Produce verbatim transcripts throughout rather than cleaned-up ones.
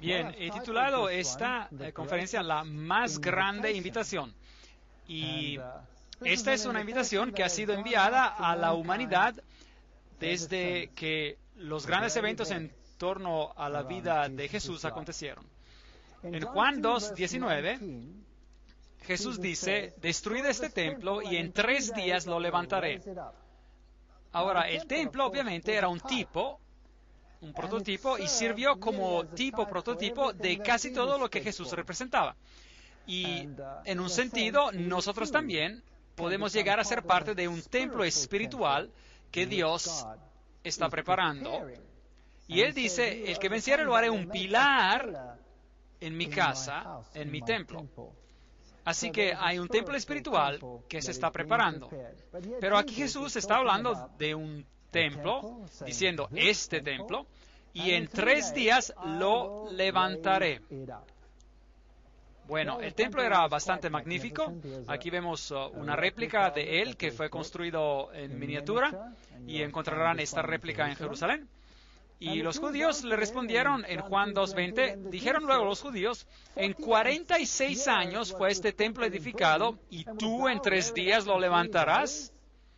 Bien, he titulado esta eh, conferencia La más grande invitación. Y esta es una invitación que ha sido enviada a la humanidad desde que los grandes eventos en torno a la vida de Jesús acontecieron. En Juan dos, diecinueve, Jesús dice, destruid este templo y en tres días lo levantaré. Ahora, el templo obviamente era un tipo, un prototipo, y sirvió como tipo prototipo de casi todo lo que Jesús representaba. Y en un sentido, nosotros también podemos llegar a ser parte de un templo espiritual que Dios está preparando. Y Él dice, el que venciere lo haré un pilar en mi casa, en mi templo. Así que hay un templo espiritual que se está preparando. Pero aquí Jesús está hablando de un templo, diciendo este templo, y en tres días lo levantaré. Bueno, el templo era bastante magnífico. Aquí vemos uh, una réplica de él que fue construido en miniatura, y encontrarán esta réplica en Jerusalén. Y los judíos le respondieron en Juan dos veinte, dijeron luego los judíos, en cuarenta y seis años fue este templo edificado, y tú en tres días lo levantarás.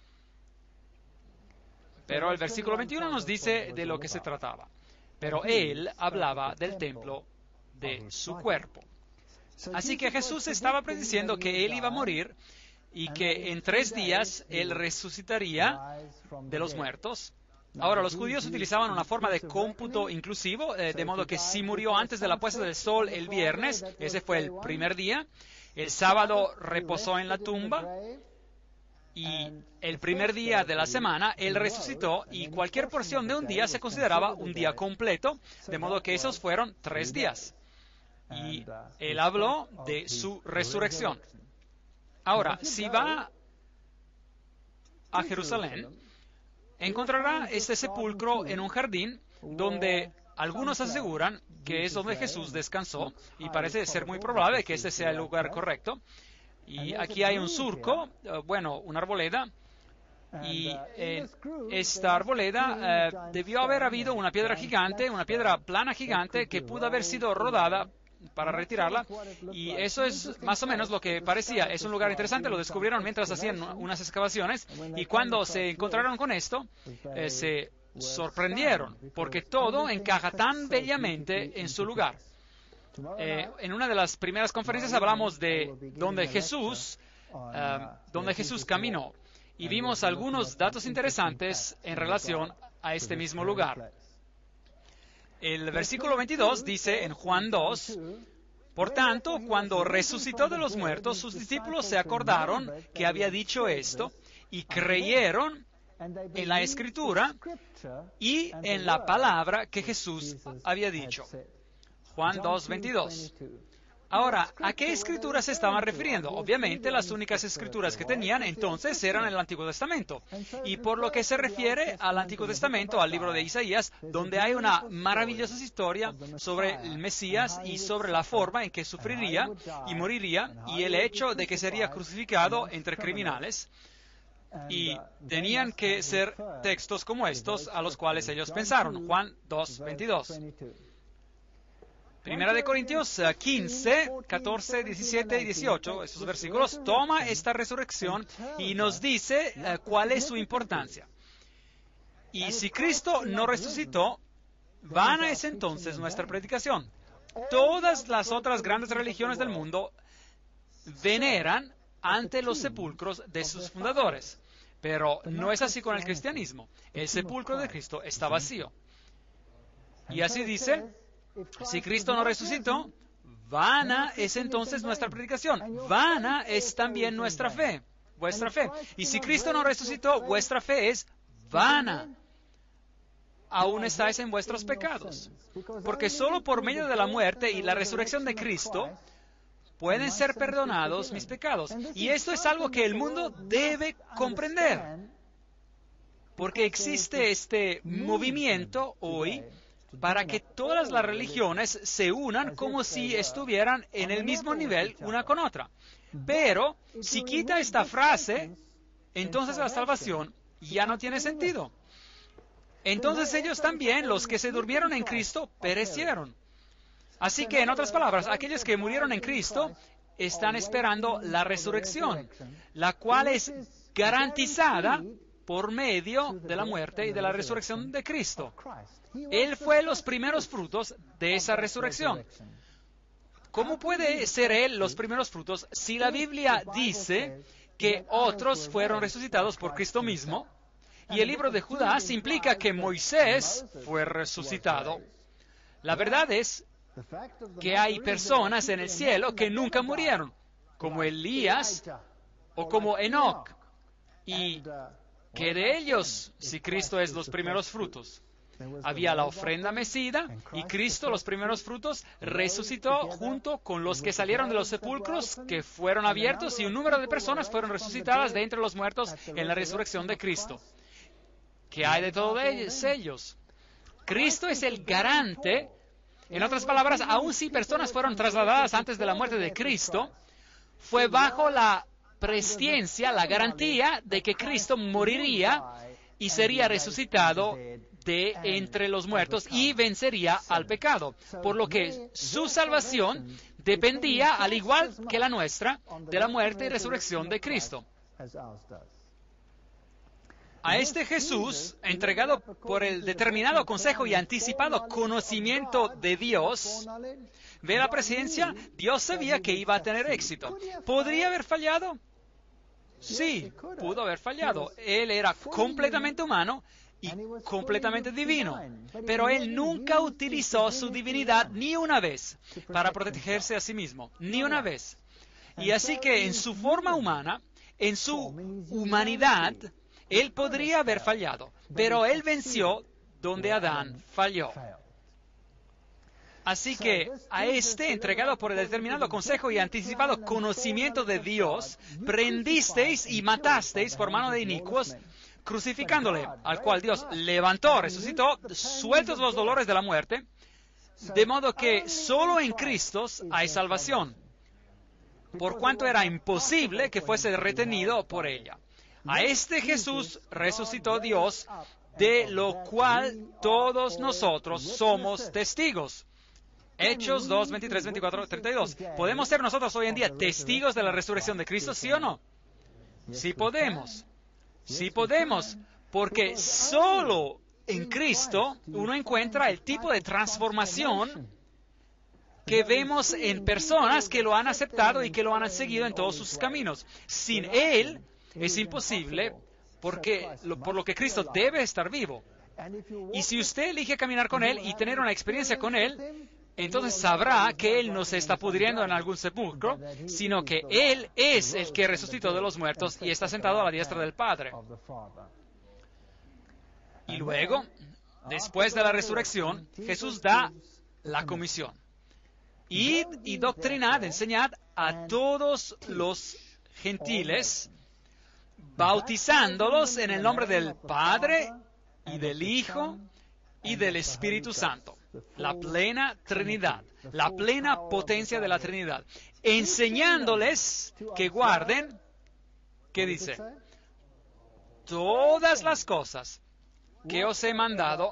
Pero el versículo veintiuno nos dice de lo que se trataba. Pero él hablaba del templo de su cuerpo. Así que Jesús estaba prediciendo que él iba a morir y que en tres días él resucitaría de los muertos. Ahora, los judíos utilizaban una forma de cómputo inclusivo, eh, de modo que si murió antes de la puesta del sol el viernes, ese fue el primer día, el sábado reposó en la tumba, y el primer día de la semana él resucitó, y cualquier porción de un día se consideraba un día completo, de modo que esos fueron tres días. Y él habló de su resurrección. Ahora, si va a Jerusalén, encontrará este sepulcro en un jardín donde algunos aseguran que es donde Jesús descansó, y parece ser muy probable que este sea el lugar correcto. Y aquí hay un surco, uh, bueno, una arboleda, y en esta arboleda uh, debió haber habido una piedra gigante, una piedra plana gigante que pudo haber sido rodada para retirarla, y eso es más o menos lo que parecía. Es un lugar interesante, lo descubrieron mientras hacían unas excavaciones, y cuando se encontraron con esto, eh, se sorprendieron, porque todo encaja tan bellamente en su lugar. Eh, en una de las primeras conferencias hablamos de donde Jesús, uh, donde Jesús caminó, y vimos algunos datos interesantes en relación a este mismo lugar. El versículo veintidós dice en Juan dos, por tanto, cuando resucitó de los muertos, sus discípulos se acordaron que había dicho esto, y creyeron en la Escritura y en la palabra que Jesús había dicho. Juan dos, veintidós. Ahora, ¿a qué escrituras se estaban refiriendo? Obviamente, las únicas escrituras que tenían entonces eran el Antiguo Testamento. Y por lo que se refiere al Antiguo Testamento, al libro de Isaías, donde hay una maravillosa historia sobre el Mesías y sobre la forma en que sufriría y moriría, y el hecho de que sería crucificado entre criminales. Y tenían que ser textos como estos a los cuales ellos pensaron. Juan dos, veintidós. Primera de Corintios quince, catorce, diecisiete y dieciocho, esos versículos, toma esta resurrección y nos dice uh, cuál es su importancia. Y si Cristo no resucitó, vana es entonces nuestra predicación. Todas las otras grandes religiones del mundo veneran ante los sepulcros de sus fundadores, pero no es así con el cristianismo. El sepulcro de Cristo está vacío. Y así dice, si Cristo no resucitó, vana es entonces nuestra predicación. Vana es también nuestra fe, vuestra fe. Y si Cristo no resucitó, vuestra fe es vana. Aún estáis en vuestros pecados. Porque solo por medio de la muerte y la resurrección de Cristo pueden ser perdonados mis pecados. Y esto es algo que el mundo debe comprender. Porque existe este movimiento hoy para que todas las religiones se unan como si estuvieran en el mismo nivel una con otra. Pero si quita esta frase, entonces la salvación ya no tiene sentido. Entonces ellos también, los que se durmieron en Cristo, perecieron. Así que, en otras palabras, aquellos que murieron en Cristo están esperando la resurrección, la cual es garantizada por medio de la muerte y de la resurrección de Cristo. Él fue los primeros frutos de esa resurrección. ¿Cómo puede ser Él los primeros frutos si la Biblia dice que otros fueron resucitados por Cristo mismo? Y el libro de Judas implica que Moisés fue resucitado. La verdad es que hay personas en el cielo que nunca murieron, como Elías o como Enoc, y que de ellos, si Cristo es los primeros frutos. Había la ofrenda mecida y Cristo, los primeros frutos, resucitó junto con los que salieron de los sepulcros que fueron abiertos y un número de personas fueron resucitadas de entre los muertos en la resurrección de Cristo. ¿Qué hay de todos ellos? Cristo es el garante. En otras palabras, aun si personas fueron trasladadas antes de la muerte de Cristo, fue bajo la presciencia, la garantía de que Cristo moriría y sería resucitado de entre los muertos y vencería al pecado. Por lo que su salvación dependía, al igual que la nuestra, de la muerte y resurrección de Cristo. A este Jesús, entregado por el determinado consejo y anticipado conocimiento de Dios, ¿ve la presencia? Dios sabía que iba a tener éxito. ¿Podría haber fallado? Sí, pudo haber fallado. Él era completamente humano y completamente divino, pero Él nunca utilizó su divinidad ni una vez para protegerse a sí mismo, ni una vez. Y así que en su forma humana, en su humanidad, Él podría haber fallado, pero Él venció donde Adán falló. Así que a este, entregado por el determinado consejo y anticipado conocimiento de Dios, prendisteis y matasteis por mano de inicuos, crucificándole, al cual Dios levantó, resucitó, sueltos los dolores de la muerte, de modo que solo en Cristo hay salvación, por cuanto era imposible que fuese retenido por ella. A este Jesús resucitó Dios, de lo cual todos nosotros somos testigos. Hechos dos, veintitrés, veinticuatro, treinta y dos. ¿Podemos ser nosotros hoy en día testigos de la resurrección de Cristo, sí o no? Sí podemos. Sí podemos, porque solo en Cristo uno encuentra el tipo de transformación que vemos en personas que lo han aceptado y que lo han seguido en todos sus caminos. Sin Él es imposible, porque por lo que Cristo debe estar vivo. Y si usted elige caminar con Él y tener una experiencia con Él, entonces sabrá que Él no se está pudriendo en algún sepulcro, sino que Él es el que resucitó de los muertos y está sentado a la diestra del Padre. Y luego, después de la resurrección, Jesús da la comisión. Id y doctrinad, enseñad a todos los gentiles, bautizándolos en el nombre del Padre y del Hijo y del Espíritu Santo. La plena Trinidad, la plena potencia de la Trinidad, enseñándoles que guarden, ¿qué dice? Todas las cosas que os he mandado,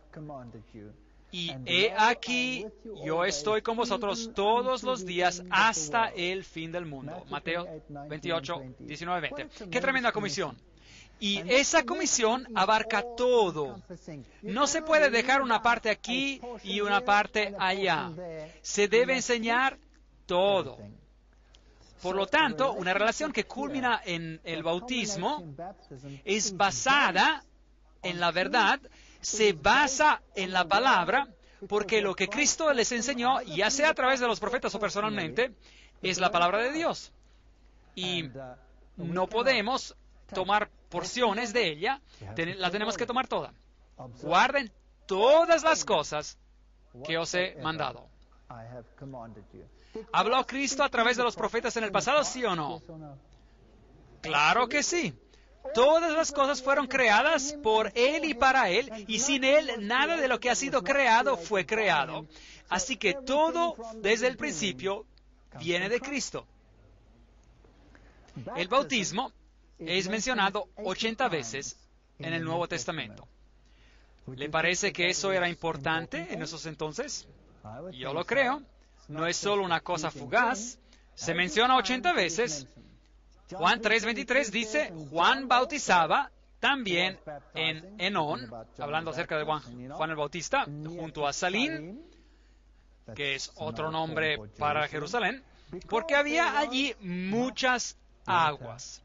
y he aquí, yo estoy con vosotros todos los días hasta el fin del mundo. Mateo veintiocho, diecinueve, veinte. ¡Qué tremenda comisión! Y esa comisión abarca todo. No se puede dejar una parte aquí y una parte allá. Se debe enseñar todo. Por lo tanto, una relación que culmina en el bautismo es basada en la verdad, se basa en la palabra, porque lo que Cristo les enseñó, ya sea a través de los profetas o personalmente, es la palabra de Dios. Y no podemos tomar porciones de ella, ten, la tenemos que tomar toda. Guarden todas las cosas que os he mandado. ¿Habló Cristo a través de los profetas en el pasado, sí o no? Claro que sí. Todas las cosas fueron creadas por Él y para Él, y sin Él nada de lo que ha sido creado fue creado. Así que todo desde el principio viene de Cristo. El bautismo es mencionado ochenta veces en el Nuevo Testamento. ¿Le parece que eso era importante en esos entonces? Yo lo creo. No es solo una cosa fugaz. Se menciona ochenta veces. Juan tres veintitrés dice, Juan bautizaba también en Enón, hablando acerca de Juan, Juan el Bautista, junto a Salín, que es otro nombre para Jerusalén, porque había allí muchas aguas.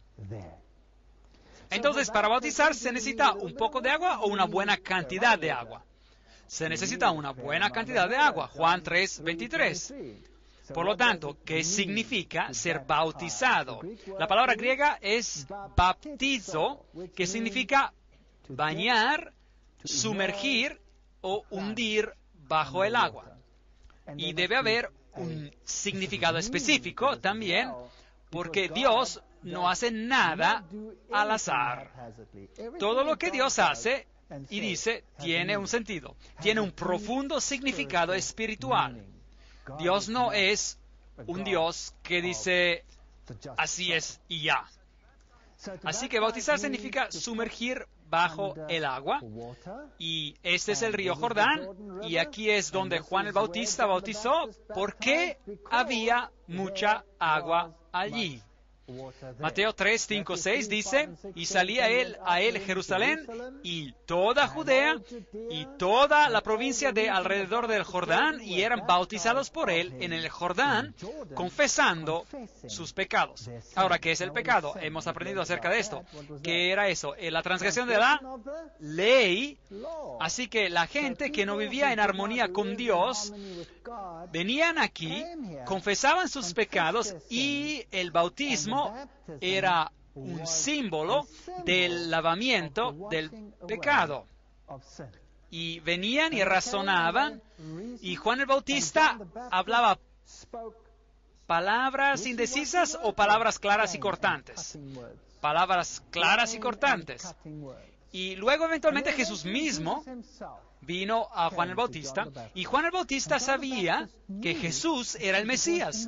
Entonces, para bautizar se necesita un poco de agua o una buena cantidad de agua. Se necesita una buena cantidad de agua, Juan tres veintitrés. Por lo tanto, ¿qué significa ser bautizado? La palabra griega es baptizo, que significa bañar, sumergir o hundir bajo el agua. Y debe haber un significado específico también, porque Dios no hace nada al azar. Todo lo que Dios hace y dice tiene un sentido, tiene un profundo significado espiritual. Dios no es un Dios que dice, así es y ya. Así que bautizar significa sumergir bajo el agua. Y este es el río Jordán. Y aquí es donde Juan el Bautista bautizó porque había mucha agua allí. Mateo tres, cinco, seis dice, y salía él a él Jerusalén y toda Judea y toda la provincia de alrededor del Jordán, y eran bautizados por él en el Jordán, confesando sus pecados. Ahora, ¿qué es el pecado? Hemos aprendido acerca de esto. ¿Qué era eso? La transgresión de la ley. Así que la gente que no vivía en armonía con Dios, venían aquí, confesaban sus pecados, y el bautismo era un símbolo del lavamiento del pecado. Y venían y razonaban, y Juan el Bautista hablaba palabras indecisas o palabras claras y cortantes. Palabras claras y cortantes. Y luego eventualmente Jesús mismo vino a Juan el Bautista, y Juan el Bautista sabía que Jesús era el Mesías.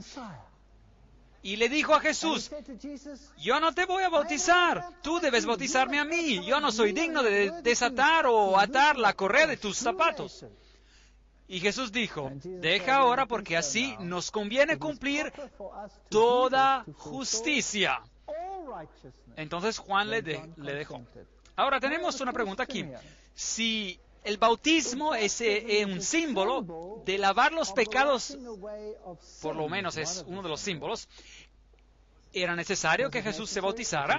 Y le dijo a Jesús, yo no te voy a bautizar, tú debes bautizarme a mí, yo no soy digno de desatar o atar la correa de tus zapatos. Y Jesús dijo, deja ahora porque así nos conviene cumplir toda justicia. Entonces Juan le, de, le dejó. Ahora tenemos una pregunta aquí. Si el bautismo es eh, un símbolo de lavar los pecados, por lo menos es uno de los símbolos, ¿era necesario que Jesús se bautizara?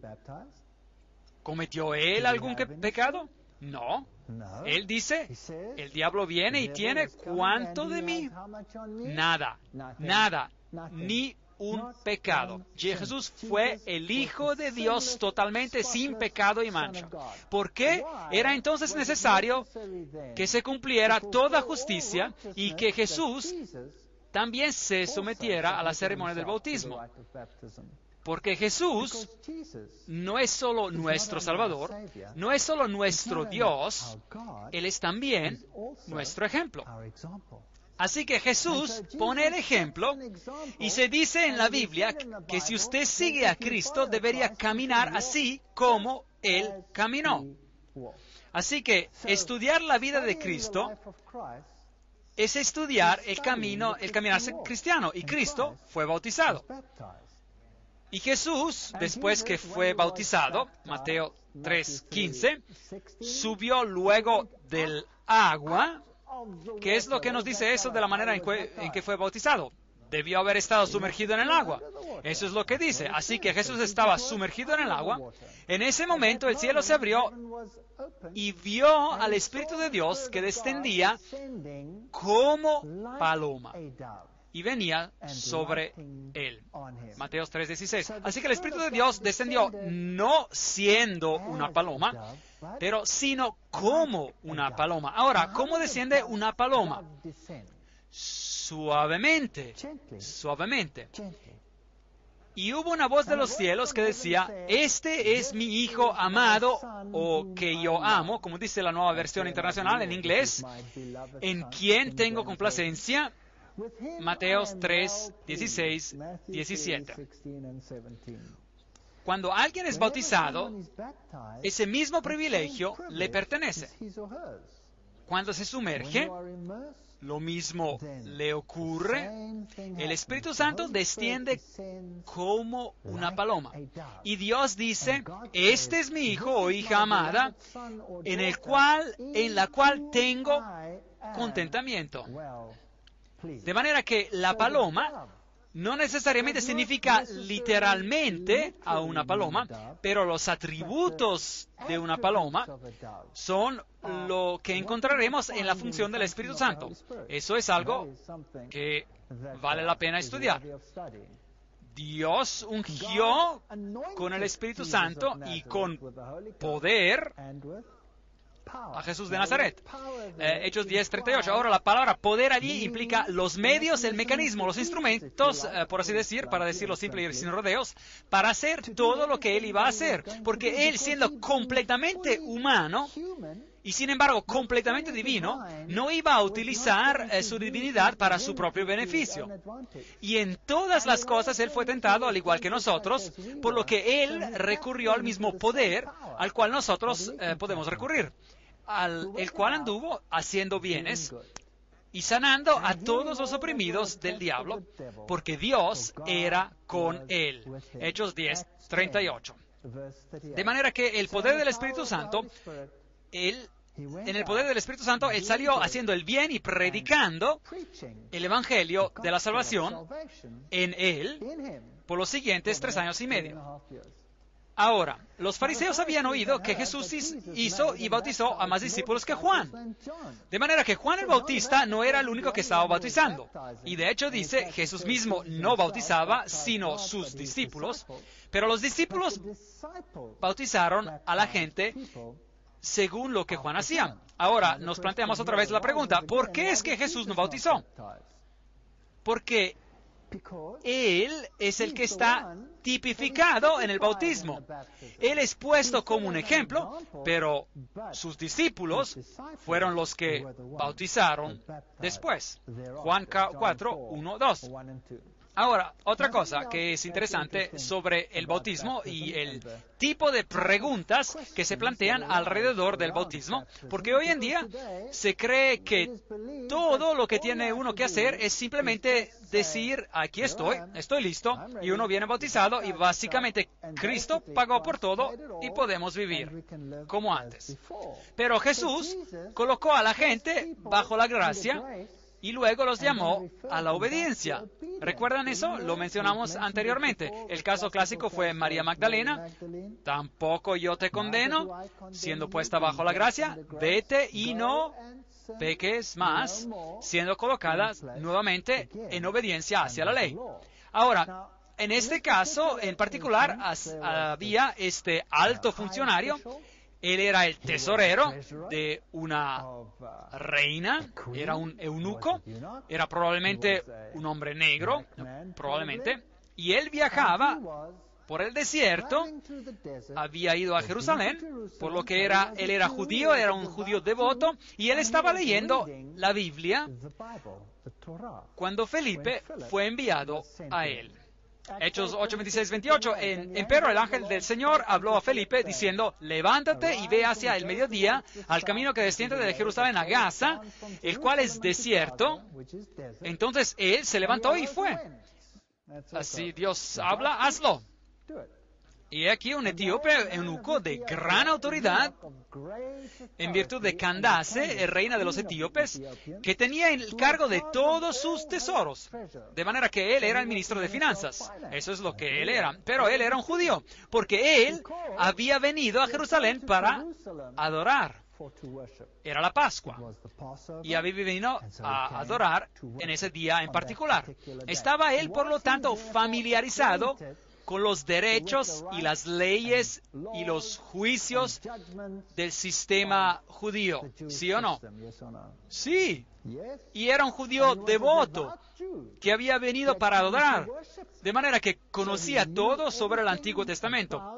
¿Cometió él algún que- pecado? No. Él dice, el diablo viene y tiene ¿cuánto de mí? Nada, nada, ni un pecado. Jesús fue el Hijo de Dios totalmente sin pecado y mancha. ¿Por qué era entonces necesario que se cumpliera toda justicia y que Jesús también se sometiera a la ceremonia del bautismo? Porque Jesús no es solo nuestro Salvador, no es solo nuestro Dios, Él es también nuestro ejemplo. Así que Jesús pone el ejemplo, y se dice en la Biblia que si usted sigue a Cristo debería caminar así como Él caminó. Así que estudiar la vida de Cristo es estudiar el camino, el caminarse cristiano, y Cristo fue bautizado. Y Jesús, después que fue bautizado, Mateo tres quince, subió luego del agua. ¿Qué es lo que nos dice eso de la manera en que, en que fue bautizado? Debió haber estado sumergido en el agua. Eso es lo que dice. Así que Jesús estaba sumergido en el agua. En ese momento el cielo se abrió y vio al Espíritu de Dios que descendía como paloma y venía sobre él. Mateo tres dieciséis. Así que el Espíritu de Dios descendió no siendo una paloma, pero sino como una paloma. Ahora, ¿cómo desciende una paloma? Suavemente, suavemente. Y hubo una voz de los cielos que decía, este es mi Hijo amado, o que yo amo, como dice la Nueva Versión Internacional en inglés, en quien tengo complacencia. Mateo tres dieciséis, diecisiete. Cuando alguien es bautizado, ese mismo privilegio le pertenece. Cuando se sumerge, lo mismo le ocurre. El Espíritu Santo desciende como una paloma. Y Dios dice, este es mi hijo o hija amada, en el cual, en la cual tengo contentamiento. De manera que la paloma no necesariamente significa literalmente a una paloma, pero los atributos de una paloma son lo que encontraremos en la función del Espíritu Santo. Eso es algo que vale la pena estudiar. Dios ungió con el Espíritu Santo y con poder a Jesús de Nazaret. Eh, Hechos diez, treinta y ocho. Ahora, la palabra poder allí implica los medios, el mecanismo, los instrumentos, eh, por así decir, para decirlo simple y sin rodeos, para hacer todo lo que Él iba a hacer. Porque Él, siendo completamente humano, y sin embargo completamente divino, no iba a utilizar eh, su divinidad para su propio beneficio. Y en todas las cosas Él fue tentado al igual que nosotros, por lo que Él recurrió al mismo poder al cual nosotros eh, podemos recurrir, al el cual anduvo haciendo bienes y sanando a todos los oprimidos del diablo, porque Dios era con Él. Hechos diez, treinta y ocho. De manera que el poder del Espíritu Santo, Él, en el poder del Espíritu Santo, Él salió haciendo el bien y predicando el Evangelio de la salvación en Él por los siguientes tres años y medio. Ahora, los fariseos habían oído que Jesús hizo y bautizó a más discípulos que Juan. De manera que Juan el Bautista no era el único que estaba bautizando. Y de hecho dice, Jesús mismo no bautizaba, sino sus discípulos. Pero los discípulos bautizaron a la gente según lo que Juan hacía. Ahora, nos planteamos otra vez la pregunta, ¿por qué es que Jesús no bautizó? Porque Él es el que está tipificado en el bautismo. Él es puesto como un ejemplo, pero sus discípulos fueron los que bautizaron después. Juan cuatro, uno, dos. Ahora, otra cosa que es interesante sobre el bautismo y el tipo de preguntas que se plantean alrededor del bautismo, porque hoy en día se cree que todo lo que tiene uno que hacer es simplemente decir, aquí estoy, estoy listo, y uno viene bautizado y básicamente Cristo pagó por todo y podemos vivir como antes. Pero Jesús colocó a la gente bajo la gracia y luego los llamó a la obediencia. ¿Recuerdan eso? Lo mencionamos anteriormente. El caso clásico fue María Magdalena. Tampoco yo te condeno, siendo puesta bajo la gracia, vete y no peques más, siendo colocada nuevamente en obediencia hacia la ley. Ahora, en este caso en particular había este alto funcionario. Él era el tesorero de una reina, era un eunuco, era probablemente un hombre negro, probablemente, y él viajaba por el desierto, había ido a Jerusalén, por lo que era, él era judío, era un judío devoto, y él estaba leyendo la Biblia cuando Felipe fue enviado a él. Hechos ocho, veintiséis, veintiocho. En, empero el ángel del Señor habló a Felipe diciendo, levántate y ve hacia el mediodía al camino que desciende de Jerusalén a Gaza, el cual es desierto. Entonces él se levantó y fue. Así Dios habla, hazlo. Y aquí un etíope eunuco de gran autoridad, en virtud de Candace, reina de los etíopes, que tenía el cargo de todos sus tesoros. De manera que él era el ministro de finanzas. Eso es lo que él era. Pero él era un judío, porque él había venido a Jerusalén para adorar. Era la Pascua. Y había venido a adorar en ese día en particular. Estaba él, por lo tanto, familiarizado con los derechos y las leyes y los juicios del sistema judío. ¿Sí o no? Sí. Y era un judío devoto que había venido para adorar, de manera que conocía todo sobre el Antiguo Testamento.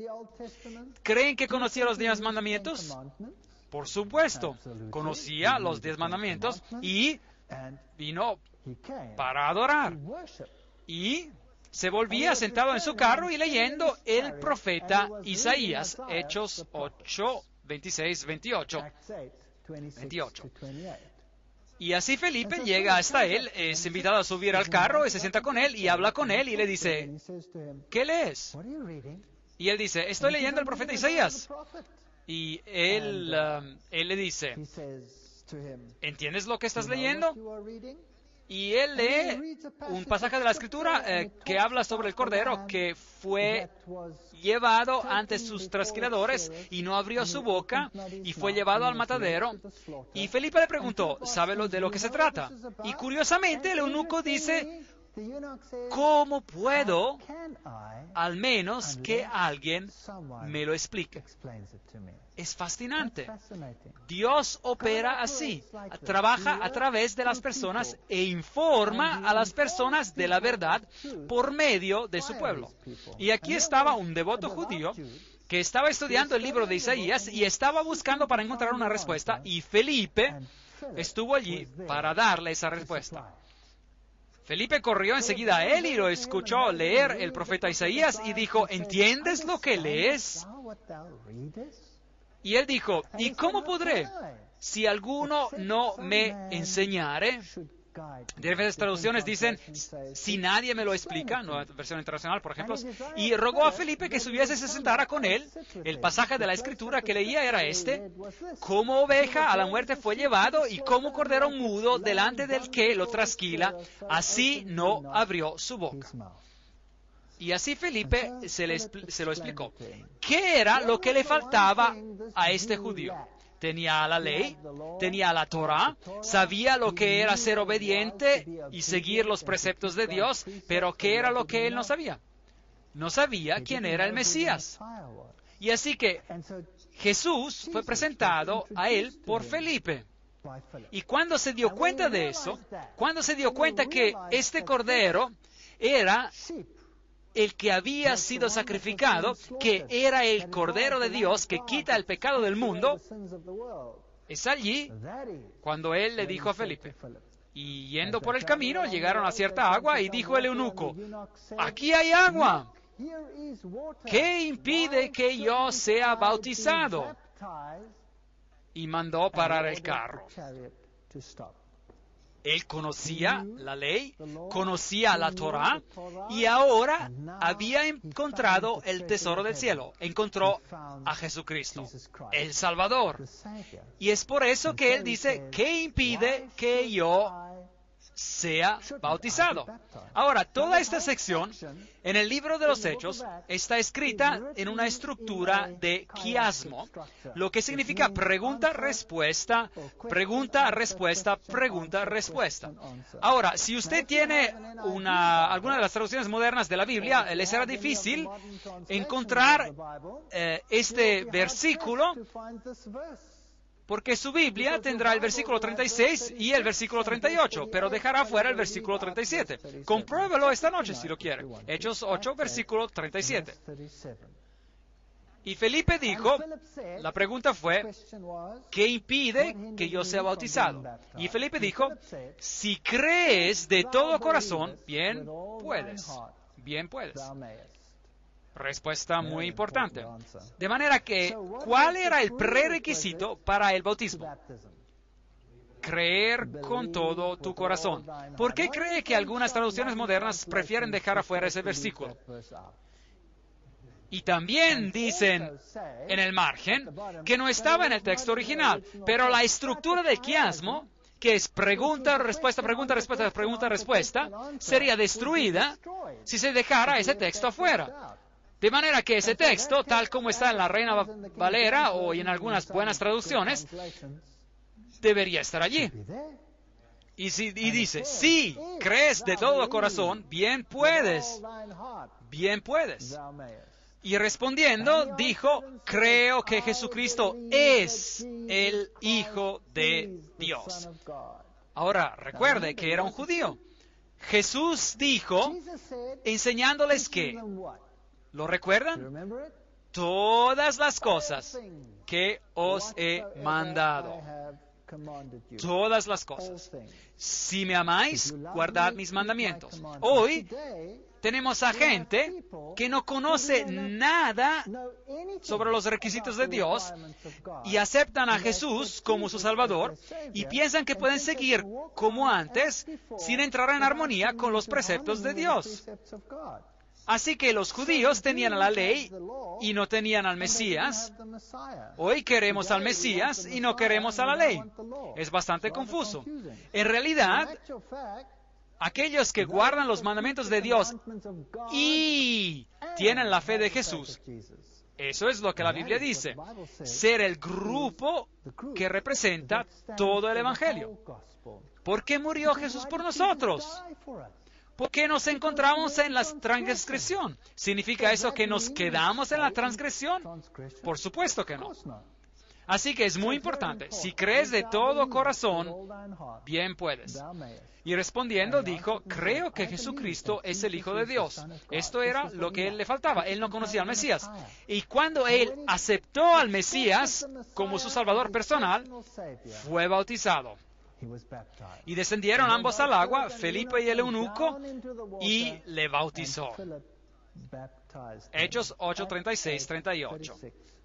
¿Creen que conocía los diez mandamientos? Por supuesto, conocía los diez mandamientos y vino para adorar. Y se volvía sentado en su carro y leyendo el profeta Isaías, Hechos ocho, veintiséis, veintiocho. veintiocho. Y así Felipe llega hasta él, es invitado a subir al carro y se sienta con él y habla con él y le dice, ¿qué lees? Y él dice, estoy leyendo el profeta Isaías. Y él, uh, él le dice, ¿entiendes lo que estás leyendo? Y él lee un pasaje de la Escritura eh, que habla sobre el Cordero que fue llevado ante sus trasquiladores y no abrió su boca y fue llevado al matadero. Y Felipe le preguntó, ¿sabe lo de lo que se trata? Y curiosamente el eunuco dice, ¿cómo puedo al menos que alguien me lo explique? Es fascinante. Dios opera así, trabaja a través de las personas e informa a las personas de la verdad por medio de su pueblo. Y aquí estaba un devoto judío que estaba estudiando el libro de Isaías y estaba buscando para encontrar una respuesta, y Felipe estuvo allí para darle esa respuesta. Felipe corrió enseguida a él y lo escuchó leer el profeta Isaías y dijo, ¿entiendes lo que lees? Y él dijo, ¿y cómo podré si alguno no me enseñare? Diferentes traducciones dicen, si nadie me lo explica, nueva versión internacional, por ejemplo, y rogó a Felipe que subiese y se sentara con él. El pasaje de la Escritura que leía era este: como oveja a la muerte fue llevado, y como cordero mudo delante del que lo trasquila, así no abrió su boca. Y así Felipe se, le, se lo explicó. ¿Qué era lo que le faltaba a este judío? Tenía la ley, tenía la Torah, sabía lo que era ser obediente y seguir los preceptos de Dios, pero ¿qué era lo que él no sabía? No sabía quién era el Mesías. Y así que Jesús fue presentado a él por Felipe. Y cuando se dio cuenta de eso, cuando se dio cuenta que este cordero era el que había sido sacrificado, que era el Cordero de Dios que quita el pecado del mundo, es allí cuando él le dijo a Felipe. Y yendo por el camino, llegaron a cierta agua y dijo el eunuco, aquí hay agua. ¿Qué impide que yo sea bautizado? Y mandó parar el carro. Él conocía la ley, conocía la Torah, y ahora había encontrado el tesoro del cielo. Encontró a Jesucristo, el Salvador. Y es por eso que él dice, ¿qué impide que yo sea bautizado? Ahora, toda esta sección en el libro de los Hechos está escrita en una estructura de quiasmo, lo que significa pregunta-respuesta, pregunta-respuesta, pregunta-respuesta. Ahora, si usted tiene una, alguna de las traducciones modernas de la Biblia, le será difícil encontrar eh, este versículo, porque su Biblia tendrá el versículo treinta y seis y el versículo treinta y ocho, pero dejará fuera el versículo treinta y siete. Compruébelo esta noche si lo quiere. Hechos ocho, versículo treinta y siete. Y Felipe dijo, la pregunta fue, ¿qué impide que yo sea bautizado? Y Felipe dijo, si crees de todo corazón, bien puedes, bien puedes. Respuesta muy importante. De manera que, ¿cuál era el prerequisito para el bautismo? Creer con todo tu corazón. ¿Por qué cree que algunas traducciones modernas prefieren dejar afuera ese versículo? Y también dicen en el margen que no estaba en el texto original, pero la estructura del quiasmo, que es pregunta, respuesta, pregunta, respuesta, pregunta, respuesta, sería destruida si se dejara ese texto afuera. De manera que ese texto, tal como está en la Reina Valera o en algunas buenas traducciones, debería estar allí. Y, si, y dice, si crees de todo corazón, bien puedes, bien puedes. Y respondiendo, dijo, creo que Jesucristo es el Hijo de Dios. Ahora, recuerde que era un judío. Jesús dijo, enseñándoles que, ¿lo recuerdan? Todas las cosas que os he mandado. todas las cosas. Si me amáis, guardad mis mandamientos. Hoy tenemos a gente que no conoce nada sobre los requisitos de Dios y aceptan a Jesús como su Salvador y piensan que pueden seguir como antes sin entrar en armonía con los preceptos de Dios. Así que los judíos tenían la ley y no tenían al Mesías. Hoy queremos al Mesías y no queremos a la ley. Es bastante confuso. En realidad, aquellos que guardan los mandamientos de Dios y tienen la fe de Jesús, eso es lo que la Biblia dice, ser el grupo que representa todo el Evangelio. ¿Por qué murió Jesús por nosotros? ¿Por qué nos encontramos en la transgresión? ¿Significa eso que nos quedamos en la transgresión? Por supuesto que no. Así que es muy importante. Si crees de todo corazón, bien puedes. Y respondiendo dijo, creo que Jesucristo es el Hijo de Dios. Esto era lo que él le faltaba. Él no conocía al Mesías. Y cuando él aceptó al Mesías como su Salvador personal, fue bautizado. Y descendieron ambos al agua, Felipe y el eunuco, y le bautizó. Hechos ocho, treinta y seis, treinta y ocho.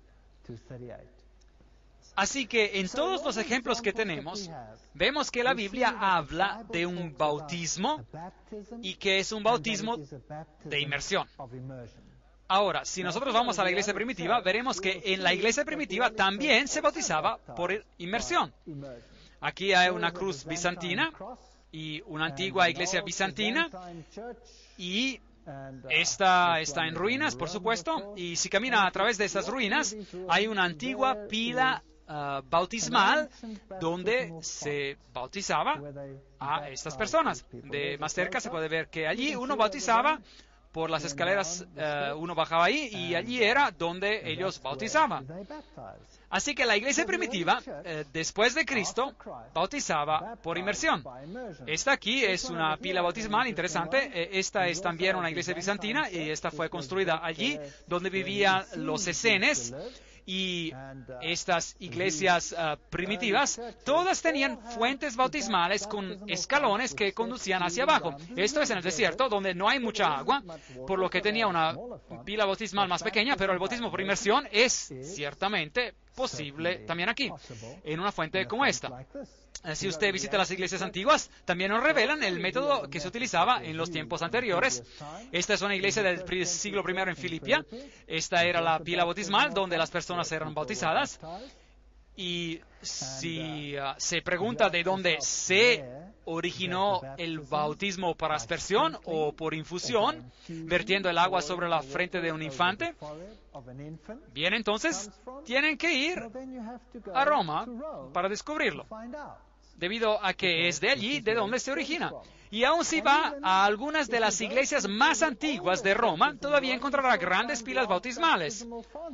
Así que en todos los ejemplos que tenemos, vemos que la Biblia habla de un bautismo y que es un bautismo de inmersión. Ahora, si nosotros vamos a la iglesia primitiva, veremos que en la iglesia primitiva también se bautizaba por inmersión. Aquí hay una cruz bizantina y una antigua iglesia bizantina y esta está en ruinas, por supuesto, y si camina a través de esas ruinas hay una antigua pila uh, bautismal donde se bautizaba a estas personas. De más cerca se puede ver que allí uno bautizaba por las escaleras, uh, uno bajaba ahí y allí era donde ellos bautizaban. Así que la iglesia primitiva, eh, después de Cristo, bautizaba por inmersión. Esta aquí es una pila bautismal interesante. Eh, esta es también una iglesia bizantina y esta fue construida allí donde vivían los esenes. Y estas iglesias uh, primitivas, todas tenían fuentes bautismales con escalones que conducían hacia abajo. Esto es en el desierto, donde no hay mucha agua, por lo que tenía una pila bautismal más pequeña, pero el bautismo por inmersión es ciertamente posible también aquí, en una fuente como esta. Si usted visita las iglesias antiguas, también nos revelan el método que se utilizaba en los tiempos anteriores. Esta es una iglesia del siglo primero en Filipia. Esta era la pila bautismal donde las personas eran bautizadas. Y si uh, se pregunta de dónde se originó el bautismo por aspersión o por infusión, vertiendo el agua sobre la frente de un infante, bien, entonces tienen que ir a Roma para descubrirlo, debido a que es de allí de donde se origina. Y aun si va a algunas de las iglesias más antiguas de Roma, todavía encontrará grandes pilas bautismales.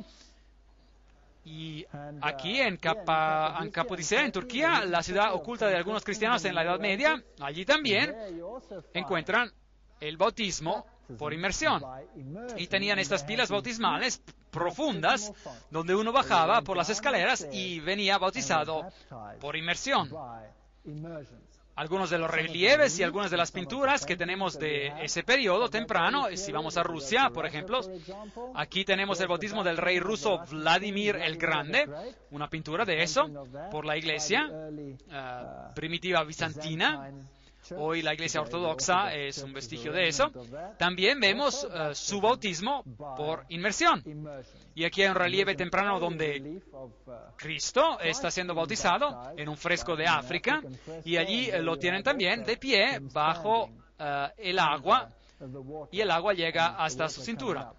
Y aquí en, Capa, en Capodicea, en Turquía, la ciudad oculta de algunos cristianos en la Edad Media, allí también encuentran el bautismo por inmersión. Y tenían estas pilas bautismales profundas, donde uno bajaba por las escaleras y venía bautizado por inmersión. Algunos de los relieves y algunas de las pinturas que tenemos de ese periodo temprano, si vamos a Rusia, por ejemplo, aquí tenemos el bautismo del rey ruso Vladimir el Grande, una pintura de eso, por la iglesia uh, primitiva bizantina. Hoy la iglesia ortodoxa es un vestigio de eso. También vemos uh, su bautismo por inmersión. Y aquí hay un relieve temprano donde Cristo está siendo bautizado en un fresco de África. Y allí uh, lo tienen también de pie bajo uh, el agua. Y el agua llega hasta su cintura.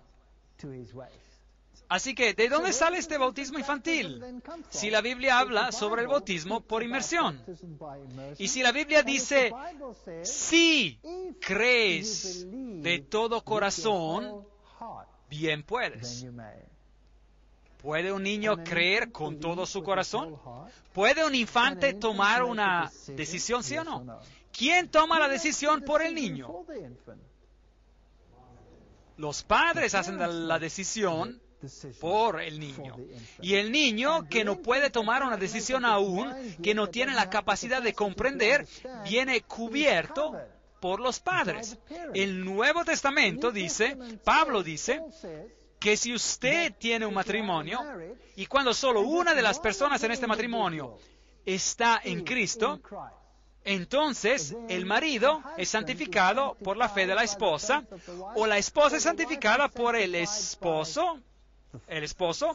Así que, ¿de dónde sale este bautismo infantil? Si la Biblia habla sobre el bautismo por inmersión. Y si la Biblia dice, si crees de todo corazón, bien puedes. ¿Puede un niño creer con todo su corazón? ¿Puede un infante tomar una decisión, sí o no? ¿Quién toma la decisión por el niño? Los padres hacen la decisión por el niño. Y el niño, que no puede tomar una decisión aún, que no tiene la capacidad de comprender, viene cubierto por los padres. El Nuevo Testamento dice, Pablo dice, que si usted tiene un matrimonio, y cuando solo una de las personas en este matrimonio está en Cristo, entonces el marido es santificado por la fe de la esposa, o la esposa es santificada por el esposo, el esposo,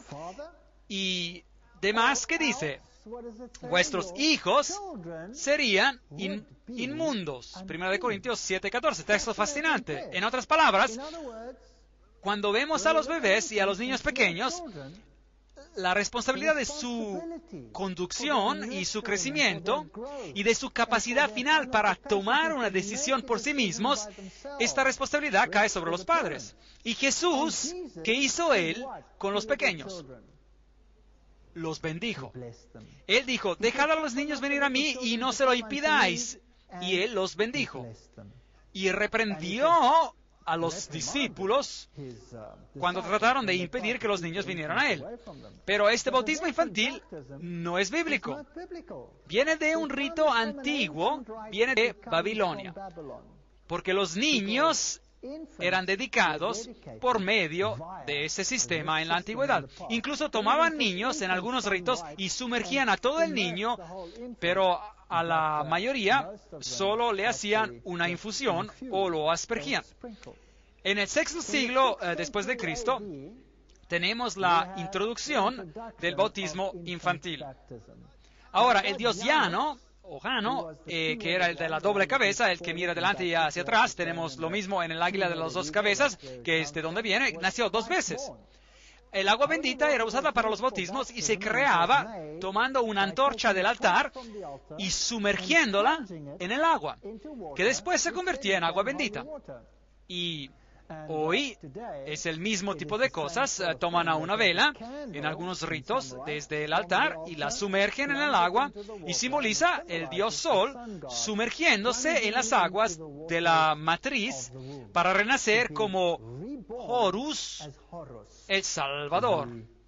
y demás que dice, vuestros hijos serían in- inmundos. Primera de Corintios siete catorce, texto fascinante. En otras palabras, cuando vemos a los bebés y a los niños pequeños, la responsabilidad de su conducción y su crecimiento y de su capacidad final para tomar una decisión por sí mismos, esta responsabilidad cae sobre los padres. Y Jesús, ¿qué hizo Él con los pequeños? Los bendijo. Él dijo, dejad a los niños venir a mí y no se lo impidáis. Y Él los bendijo. Y reprendió a los discípulos cuando trataron de impedir que los niños vinieran a Él. Pero este bautismo infantil no es bíblico. Viene de un rito antiguo, viene de Babilonia. Porque los niños eran dedicados por medio de ese sistema en la antigüedad. Incluso tomaban niños en algunos ritos y sumergían a todo el niño, pero a la mayoría solo le hacían una infusión o lo aspergían. En el sexto siglo eh, después de Cristo, tenemos la introducción del bautismo infantil. Ahora, el dios Jano, o Jano, eh, que era el de la doble cabeza, el que mira adelante y hacia atrás, tenemos lo mismo en el águila de las dos cabezas, que es de donde viene, nació dos veces. El agua bendita era usada para los bautismos y se creaba tomando una antorcha del altar y sumergiéndola en el agua, que después se convertía en agua bendita. Y hoy es el mismo tipo de cosas. Uh, toman a una vela en algunos ritos desde el altar y la sumergen en el agua y simboliza el dios Sol sumergiéndose en las aguas de la matriz para renacer como Horus, el Salvador.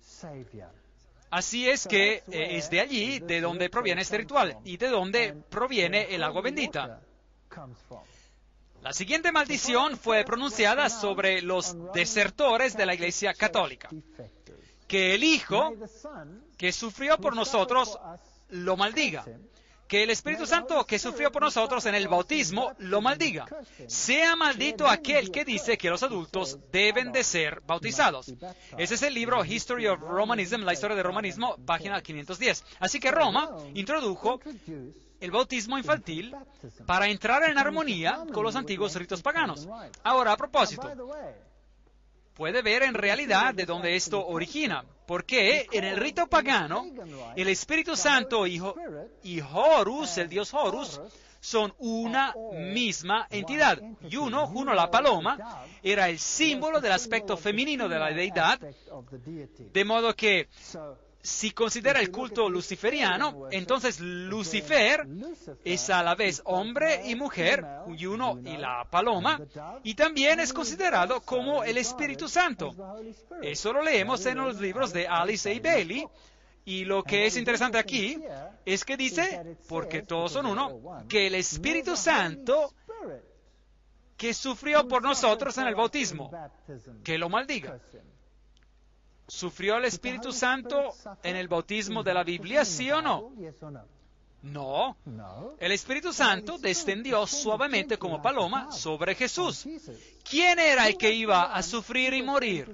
Así es que eh, es de allí de donde proviene este ritual y de donde proviene el agua bendita. La siguiente maldición fue pronunciada sobre los desertores de la Iglesia Católica, que el Hijo que sufrió por nosotros lo maldiga, que el Espíritu Santo que sufrió por nosotros en el bautismo lo maldiga. Sea maldito aquel que dice que los adultos deben de ser bautizados. Ese es el libro History of Romanism, la historia del romanismo, página quinientos diez. Así que Roma introdujo el bautismo infantil para entrar en armonía con los antiguos ritos paganos. Ahora, a propósito, puede ver en realidad de dónde esto origina, porque en el rito pagano, el Espíritu Santo y, y Horus, el dios Horus, son una misma entidad. Y uno, Juno la paloma, era el símbolo del aspecto femenino de la deidad, de modo que si considera el culto luciferiano, entonces Lucifer es a la vez hombre y mujer, y uno y la paloma, y también es considerado como el Espíritu Santo. Eso lo leemos en los libros de Alice A. Bailey, y lo que es interesante aquí es que dice, porque todos son uno, que el Espíritu Santo que sufrió por nosotros en el bautismo, que lo maldiga. ¿Sufrió el Espíritu Santo en el bautismo de la Biblia, sí o no? No. El Espíritu Santo descendió suavemente como paloma sobre Jesús. ¿Quién era el que iba a sufrir y morir?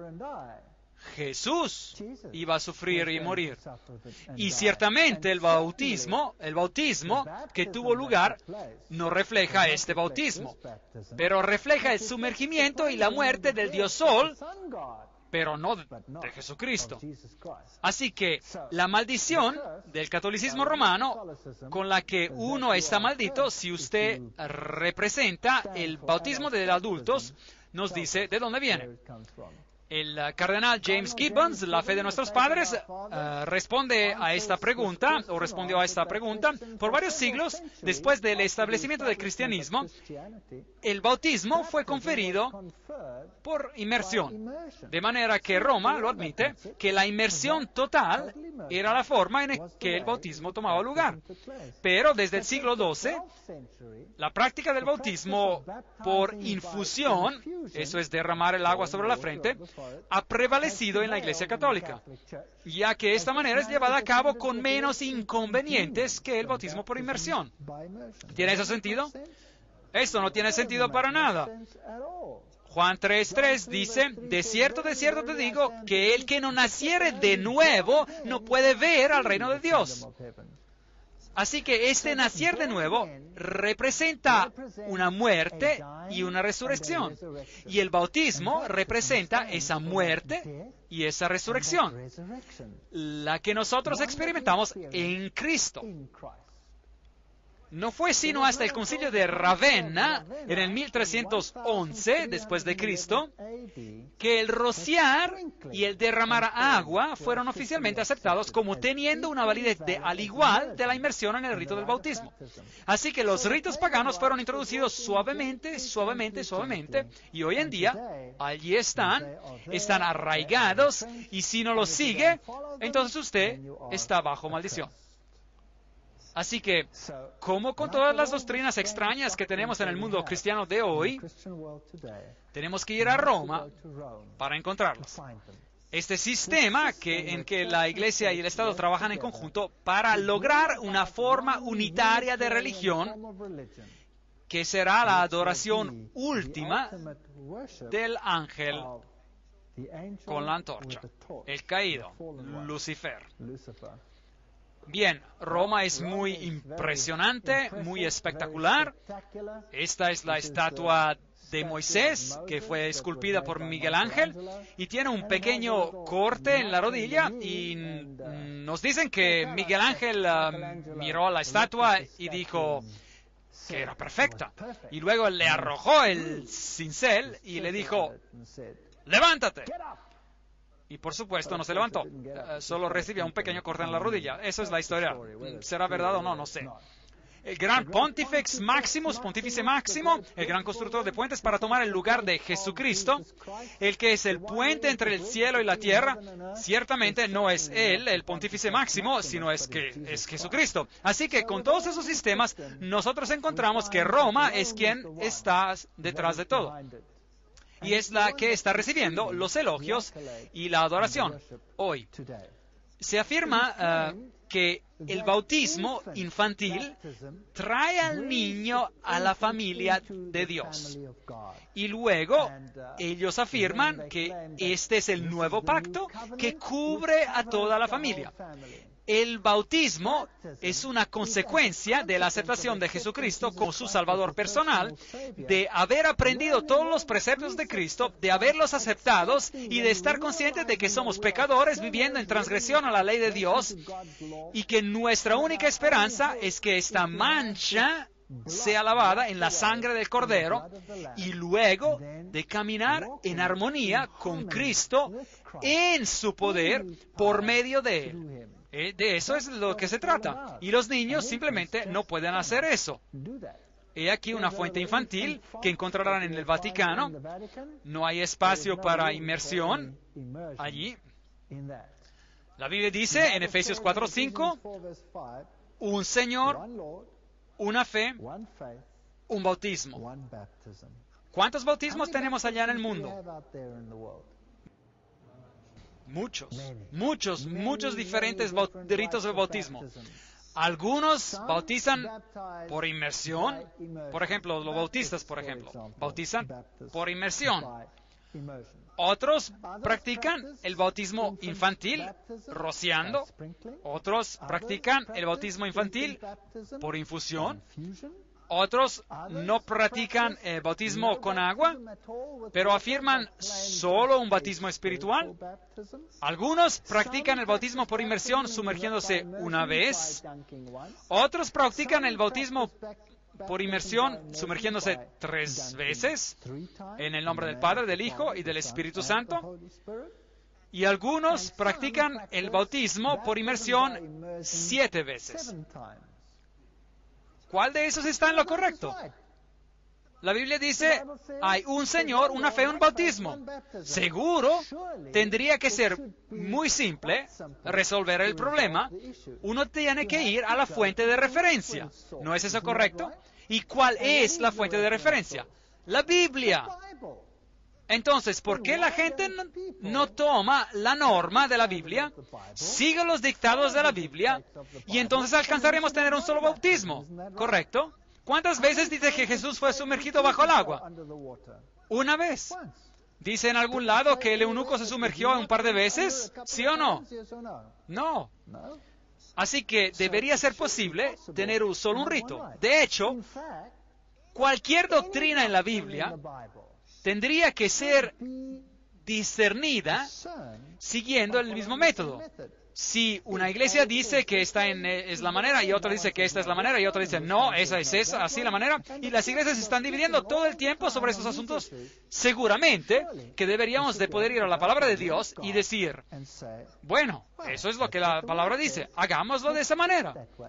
Jesús iba a sufrir y morir. Y ciertamente el bautismo, el bautismo que tuvo lugar no refleja este bautismo, pero refleja el sumergimiento y la muerte del Dios Sol, pero no de Jesucristo. Así que la maldición del catolicismo romano, con la que uno está maldito si usted representa el bautismo de adultos, nos dice de dónde viene. El uh, cardenal James Gibbons, la fe de nuestros padres, uh, responde a esta pregunta, o respondió a esta pregunta. Por varios siglos, después del establecimiento del cristianismo, el bautismo fue conferido por inmersión. De manera que Roma lo admite, que la inmersión total era la forma en que el bautismo tomaba lugar. Pero desde el siglo doce, la práctica del bautismo por infusión, eso es derramar el agua sobre la frente, ha prevalecido en la Iglesia Católica, ya que esta manera es llevada a cabo con menos inconvenientes que el bautismo por inmersión. ¿Tiene eso sentido? Esto no tiene sentido para nada. Juan tres tres dice, de cierto, de cierto te digo, que el que no naciere de nuevo no puede ver al reino de Dios. Así que este nacer de nuevo representa una muerte y una resurrección. Y el bautismo representa esa muerte y esa resurrección, la que nosotros experimentamos en Cristo. No fue sino hasta el concilio de Ravenna, en el mil trescientos once después de Cristo, que el rociar y el derramar agua fueron oficialmente aceptados como teniendo una validez de, al igual de la inmersión en el rito del bautismo. Así que los ritos paganos fueron introducidos suavemente, suavemente, suavemente, y hoy en día allí están, están arraigados, y si no los sigue, entonces usted está bajo maldición. Así que, como con todas las doctrinas extrañas que tenemos en el mundo cristiano de hoy, tenemos que ir a Roma para encontrarlas. Este sistema que, en que la Iglesia y el Estado trabajan en conjunto para lograr una forma unitaria de religión, que será la adoración última del ángel con la antorcha, el caído, Lucifer. Bien, Roma es muy impresionante, muy espectacular. Esta es la estatua de Moisés, que fue esculpida por Miguel Ángel, y tiene un pequeño corte en la rodilla, y nos dicen que Miguel Ángel uh, miró a la estatua y dijo que era perfecta. Y luego le arrojó el cincel y le dijo, ¡levántate! Y por supuesto no se levantó, uh, solo recibió un pequeño corte en la rodilla. Esa es la historia. ¿Será verdad o no? No sé. El gran Pontifex Maximus, Pontífice Máximo, el gran constructor de puentes para tomar el lugar de Jesucristo, el que es el puente entre el cielo y la tierra, ciertamente no es él, el Pontífice Máximo, sino es que es Jesucristo. Así que con todos esos sistemas, nosotros encontramos que Roma es quien está detrás de todo. Y es la que está recibiendo los elogios y la adoración hoy. Se afirma uh, que el bautismo infantil trae al niño a la familia de Dios. Y luego ellos afirman que este es el nuevo pacto que cubre a toda la familia. El bautismo es una consecuencia de la aceptación de Jesucristo como su Salvador personal, de haber aprendido todos los preceptos de Cristo, de haberlos aceptados y de estar conscientes de que somos pecadores viviendo en transgresión a la ley de Dios, y que nuestra única esperanza es que esta mancha sea lavada en la sangre del Cordero, y luego de caminar en armonía con Cristo en su poder por medio de Él. De eso es lo que se trata. Y los niños simplemente no pueden hacer eso. He aquí una fuente infantil que encontrarán en el Vaticano. No hay espacio para inmersión allí. La Biblia dice en Efesios cuatro cinco, un Señor, una fe, un bautismo. ¿Cuántos bautismos tenemos allá en el mundo? Muchos, muchos, muchos diferentes ritos de bautismo. Algunos bautizan por inmersión, por ejemplo, los bautistas, por ejemplo, bautizan por inmersión. Otros practican el bautismo infantil rociando. Otros practican el bautismo infantil por infusión. Otros no practican el bautismo con agua, pero afirman solo un bautismo espiritual. Algunos practican el bautismo por inmersión sumergiéndose una vez. Otros practican el bautismo por inmersión, sumergiéndose tres veces en el nombre del Padre, del Hijo y del Espíritu Santo. Y algunos practican el bautismo por inmersión siete veces. ¿Cuál de esos está en lo correcto? La Biblia dice, hay un Señor, una fe, un bautismo. Seguro, tendría que ser muy simple resolver el problema. Uno tiene que ir a la fuente de referencia. ¿No es eso correcto? ¿Y cuál es la fuente de referencia? La Biblia. Entonces, ¿por qué la gente no, no toma la norma de la Biblia, sigue los dictados de la Biblia, y entonces alcanzaremos a tener un solo bautismo? ¿Correcto? ¿Cuántas veces dice que Jesús fue sumergido bajo el agua? Una vez. ¿Dice en algún lado que el eunuco se sumergió un par de veces? ¿Sí o no? No. Así que debería ser posible tener un solo un rito. De hecho, cualquier doctrina en la Biblia tendría que ser discernida siguiendo el mismo método. Si una iglesia dice que esta en, es la manera y otra dice que esta es la manera y otra dice no, esa es esa, así la manera, y las iglesias se están dividiendo todo el tiempo sobre estos asuntos, seguramente que deberíamos de poder ir a la palabra de Dios y decir, bueno, eso es lo que la palabra dice, hagámoslo de esa manera.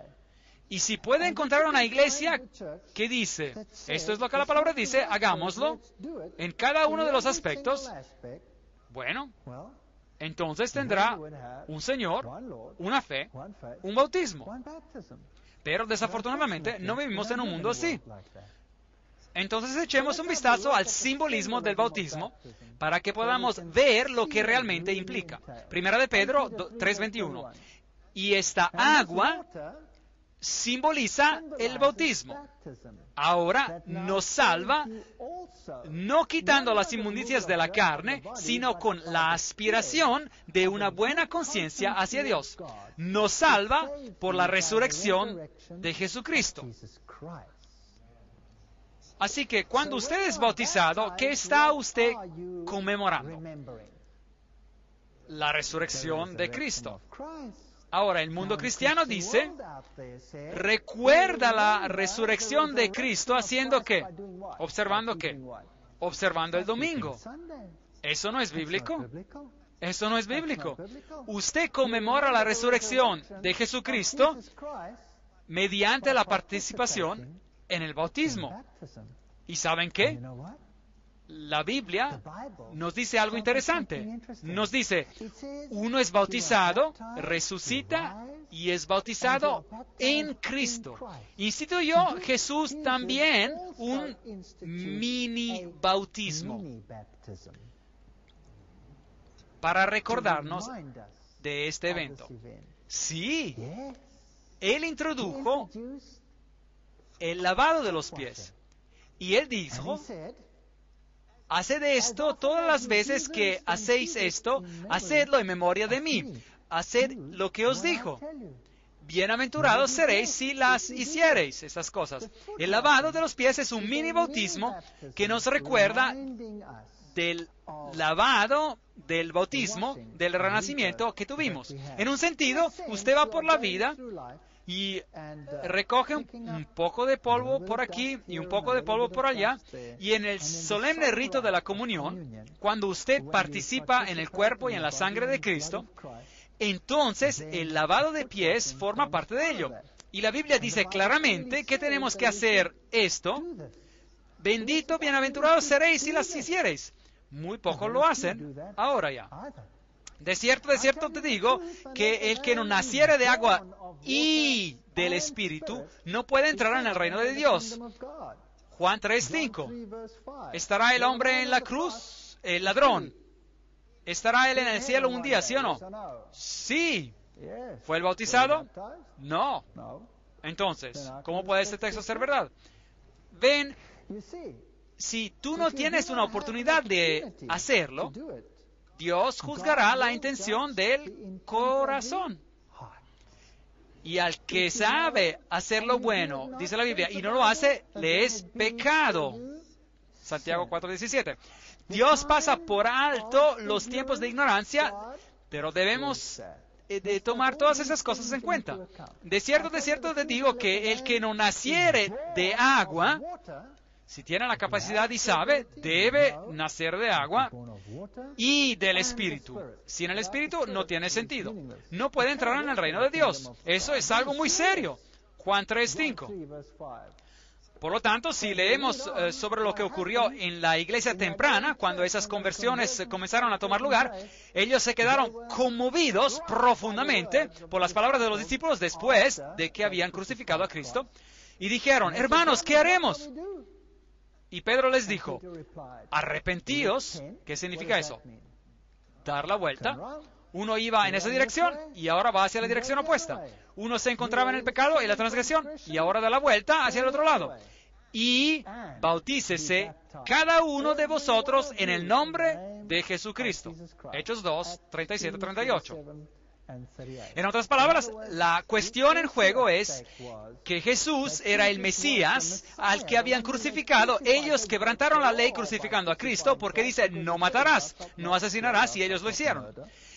Y si puede encontrar una iglesia que dice, esto es lo que la palabra dice, hagámoslo en cada uno de los aspectos, bueno, entonces tendrá un Señor, una fe, un bautismo. Pero desafortunadamente no vivimos en un mundo así. Entonces echemos un vistazo al simbolismo del bautismo para que podamos ver lo que realmente implica. Primera de Pedro tres veintiuno. Y esta agua simboliza el bautismo. Ahora nos salva, no quitando las inmundicias de la carne, sino con la aspiración de una buena conciencia hacia Dios. Nos salva por la resurrección de Jesucristo. Así que cuando usted es bautizado, ¿qué está usted conmemorando? La resurrección de Cristo. Ahora, el mundo cristiano dice, recuerda la resurrección de Cristo haciendo qué? ¿Observando qué? Observando el domingo. ¿Eso no es bíblico? Eso no es bíblico. Usted conmemora la resurrección de Jesucristo mediante la participación en el bautismo. ¿Y saben qué? La Biblia nos dice algo interesante. Nos dice, uno es bautizado, resucita y es bautizado en Cristo. Instituyó Jesús también un mini bautismo para recordarnos de este evento. Sí, Él introdujo el lavado de los pies. Y Él dijo, haced esto todas las veces que hacéis esto, hacedlo en memoria de mí. Haced lo que os dijo. Bienaventurados seréis si las hiciereis, esas cosas. El lavado de los pies es un mini bautismo que nos recuerda del lavado del bautismo, del renacimiento que tuvimos. En un sentido, usted va por la vida y recoge un, un poco de polvo por aquí y un poco de polvo por allá, y en el solemne rito de la comunión, cuando usted participa en el cuerpo y en la sangre de Cristo, entonces el lavado de pies forma parte de ello. Y la Biblia dice claramente que tenemos que hacer esto. Bendito, bienaventurados seréis si las hiciereis. Muy pocos lo hacen ahora ya. De cierto, de cierto te digo que el que no naciere de agua y del Espíritu no puede entrar en el reino de Dios. Juan tres cinco. ¿Estará el hombre en la cruz? El ladrón. ¿Estará él en el cielo un día, sí o no? Sí. ¿Fue el bautizado? No. Entonces, ¿cómo puede este texto ser verdad? Ven, si tú no tienes una oportunidad de hacerlo, Dios juzgará la intención del corazón. Y al que sabe hacer lo bueno, dice la Biblia, y no lo hace, le es pecado. Santiago cuatro diecisiete. Dios pasa por alto los tiempos de ignorancia, pero debemos de tomar todas esas cosas en cuenta. De cierto, de cierto te digo que el que no naciere de agua, si tiene la capacidad y sabe, debe nacer de agua y del Espíritu. Sin el Espíritu no tiene sentido. No puede entrar en el reino de Dios. Eso es algo muy serio. Juan tres cinco. Por lo tanto, si leemos eh, sobre lo que ocurrió en la iglesia temprana, cuando esas conversiones eh, comenzaron a tomar lugar, ellos se quedaron conmovidos profundamente por las palabras de los discípulos después de que habían crucificado a Cristo, y dijeron, hermanos, ¿qué haremos? Y Pedro les dijo, arrepentíos. ¿Qué significa eso? Dar la vuelta. Uno iba en esa dirección y ahora va hacia la dirección opuesta. Uno se encontraba en el pecado y la transgresión y ahora da la vuelta hacia el otro lado. Y bautícese cada uno de vosotros en el nombre de Jesucristo. Hechos dos, treinta y siete, treinta y ocho. En otras palabras, la cuestión en juego es que Jesús era el Mesías al que habían crucificado. Ellos quebrantaron la ley crucificando a Cristo porque dice, no matarás, no asesinarás, y ellos lo hicieron.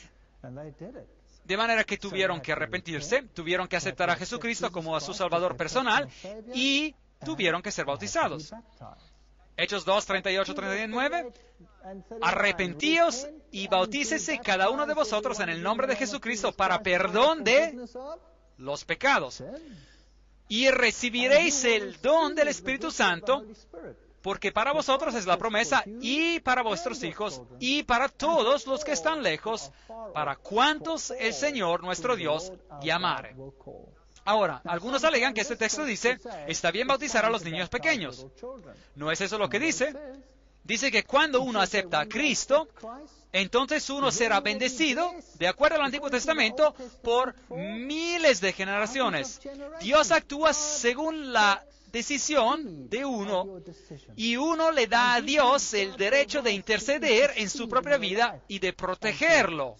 De manera que tuvieron que arrepentirse, tuvieron que aceptar a Jesucristo como a su Salvador personal y tuvieron que ser bautizados. Hechos dos, treinta y ocho, treinta y nueve. Arrepentíos y bautícese cada uno de vosotros en el nombre de Jesucristo para perdón de los pecados. Y recibiréis el don del Espíritu Santo, porque para vosotros es la promesa, y para vuestros hijos, y para todos los que están lejos, para cuantos el Señor nuestro Dios llamare. Ahora, algunos alegan que este texto dice, está bien bautizar a los niños pequeños. ¿No es eso lo que dice? Dice que cuando uno acepta a Cristo, entonces uno será bendecido, de acuerdo al Antiguo Testamento, por miles de generaciones. Dios actúa según la decisión de uno, y uno le da a Dios el derecho de interceder en su propia vida y de protegerlo.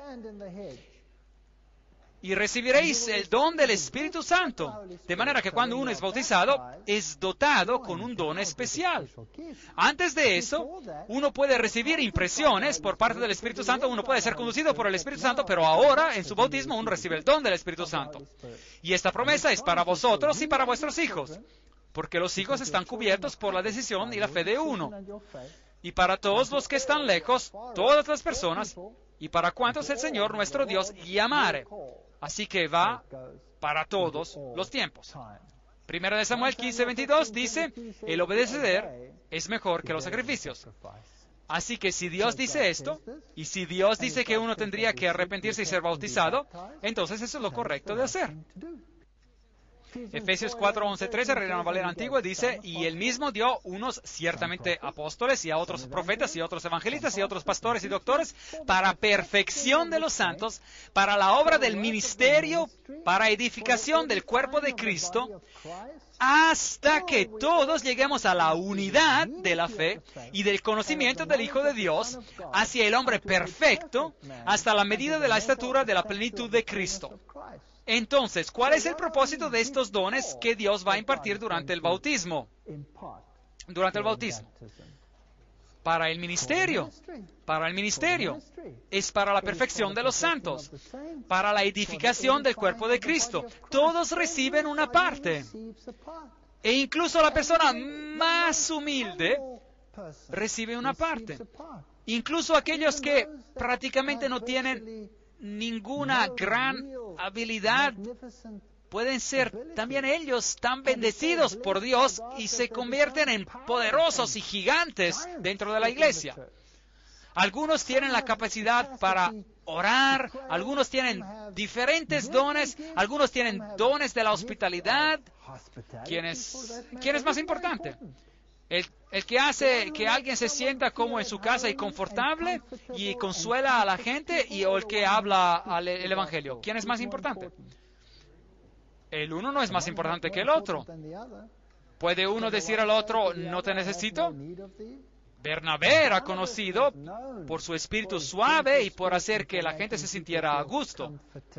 Y recibiréis el don del Espíritu Santo, de manera que cuando uno es bautizado, es dotado con un don especial. Antes de eso, uno puede recibir impresiones por parte del Espíritu Santo, uno puede ser conducido por el Espíritu Santo, pero ahora, en su bautismo, uno recibe el don del Espíritu Santo. Y esta promesa es para vosotros y para vuestros hijos, porque los hijos están cubiertos por la decisión y la fe de uno. Y para todos los que están lejos, todas las personas, y para cuantos el Señor nuestro Dios llamare. Así que va para todos los tiempos. Primera de Samuel quince, veintidós dice, el obedecer es mejor que los sacrificios. Así que si Dios dice esto, y si Dios dice que uno tendría que arrepentirse y ser bautizado, entonces eso es lo correcto de hacer. Efesios cuatro, once, trece, Reina Valera Antigua, dice, y él mismo dio unos ciertamente apóstoles, y a otros profetas, y a otros evangelistas, y a otros pastores y doctores, para perfección de los santos, para la obra del ministerio, para edificación del cuerpo de Cristo, hasta que todos lleguemos a la unidad de la fe y del conocimiento del Hijo de Dios, hacia el hombre perfecto, hasta la medida de la estatura de la plenitud de Cristo. Entonces, ¿cuál es el propósito de estos dones que Dios va a impartir durante el bautismo? Durante el bautismo. Para el ministerio. Para el ministerio. Es para la perfección de los santos. Para la edificación del cuerpo de Cristo. Todos reciben una parte. E incluso la persona más humilde recibe una parte. Incluso aquellos que prácticamente no tienen ninguna gran habilidad, pueden ser también ellos tan bendecidos por Dios y se convierten en poderosos y gigantes dentro de la iglesia. Algunos tienen la capacidad para orar, algunos tienen diferentes dones, algunos tienen dones de la hospitalidad. ¿Quién es, quién es más importante? El, el que hace que alguien se sienta como en su casa y confortable y consuela a la gente, y o el que habla al, el Evangelio. ¿Quién es más importante? El uno no es más importante que el otro. ¿Puede uno decir al otro, no te necesito? Bernabé era conocido por su espíritu suave y por hacer que la gente se sintiera a gusto.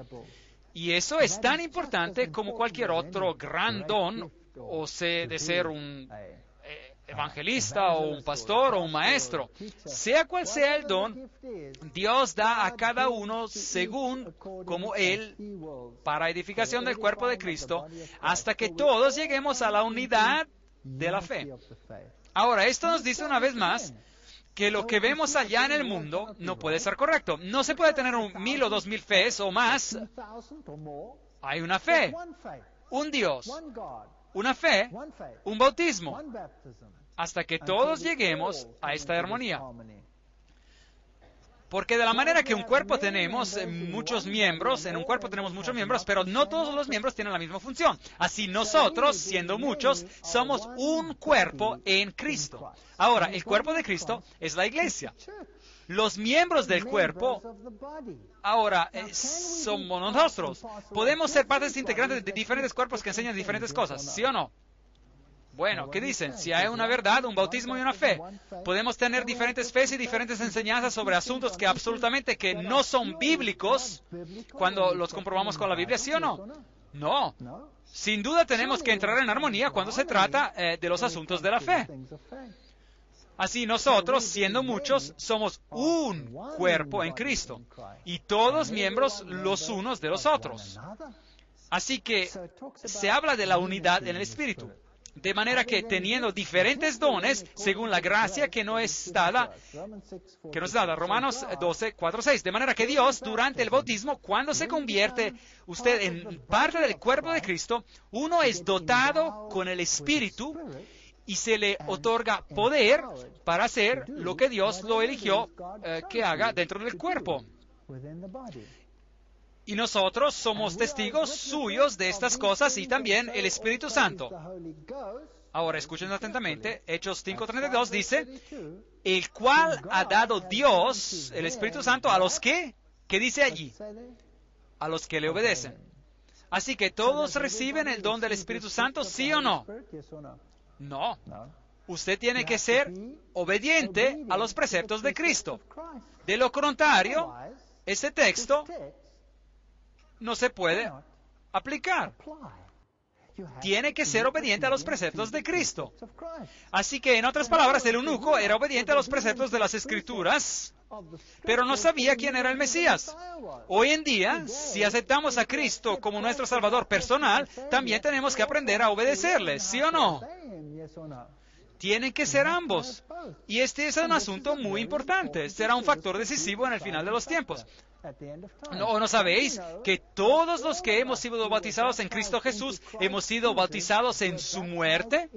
Y eso es tan importante como cualquier otro gran don, o sea, de ser un... evangelista o un pastor o un maestro. Sea cual sea el don, Dios da a cada uno según como Él, para edificación del cuerpo de Cristo, hasta que todos lleguemos a la unidad de la fe. Ahora, esto nos dice una vez más que lo que vemos allá en el mundo no puede ser correcto. No se puede tener un mil o dos mil fees o más. Hay una fe, un Dios, una fe, un bautismo, hasta que todos lleguemos a esta armonía. Porque de la manera que un cuerpo tenemos muchos miembros, en un cuerpo tenemos muchos miembros, pero no todos los miembros tienen la misma función. Así nosotros, siendo muchos, somos un cuerpo en Cristo. Ahora, el cuerpo de Cristo es la iglesia. Los miembros del cuerpo, ahora, eh, somos nosotros. Podemos ser partes integrantes de diferentes cuerpos que enseñan diferentes cosas, ¿sí o no? Bueno, ¿qué dicen? Si hay una verdad, un bautismo y una fe, podemos tener diferentes fees y diferentes enseñanzas sobre asuntos que absolutamente que no son bíblicos cuando los comprobamos con la Biblia, ¿sí o no? No. Sin duda tenemos que entrar en armonía cuando se trata eh, de los asuntos de la fe. Así nosotros, siendo muchos, somos un cuerpo en Cristo y todos miembros los unos de los otros. Así que se habla de la unidad en el Espíritu. De manera que teniendo diferentes dones, según la gracia que no es dada, que nos es dada, Romanos doce, cuatro, seis. De manera que Dios, durante el bautismo, cuando se convierte usted en parte del cuerpo de Cristo, uno es dotado con el Espíritu y se le otorga poder para hacer lo que Dios lo eligió eh, que haga dentro del cuerpo. Y nosotros somos testigos suyos de estas cosas y también el Espíritu Santo. Ahora escuchen atentamente, Hechos cinco treinta y dos dice, el cual ha dado Dios, el Espíritu Santo, a los que, ¿qué dice allí? A los que le obedecen. Así que todos reciben el don del Espíritu Santo, ¿sí o no? No. Usted tiene que ser obediente a los preceptos de Cristo. De lo contrario, este texto no se puede aplicar. Tiene que ser obediente a los preceptos de Cristo. Así que, en otras palabras, el eunuco era obediente a los preceptos de las Escrituras, pero no sabía quién era el Mesías. Hoy en día, si aceptamos a Cristo como nuestro Salvador personal, también tenemos que aprender a obedecerle, ¿sí o no? Tienen que ser ambos. Y este es un asunto muy importante. Será un factor decisivo en el final de los tiempos. ¿No, ¿No sabéis que todos los que hemos sido bautizados en Cristo Jesús hemos sido bautizados en su muerte?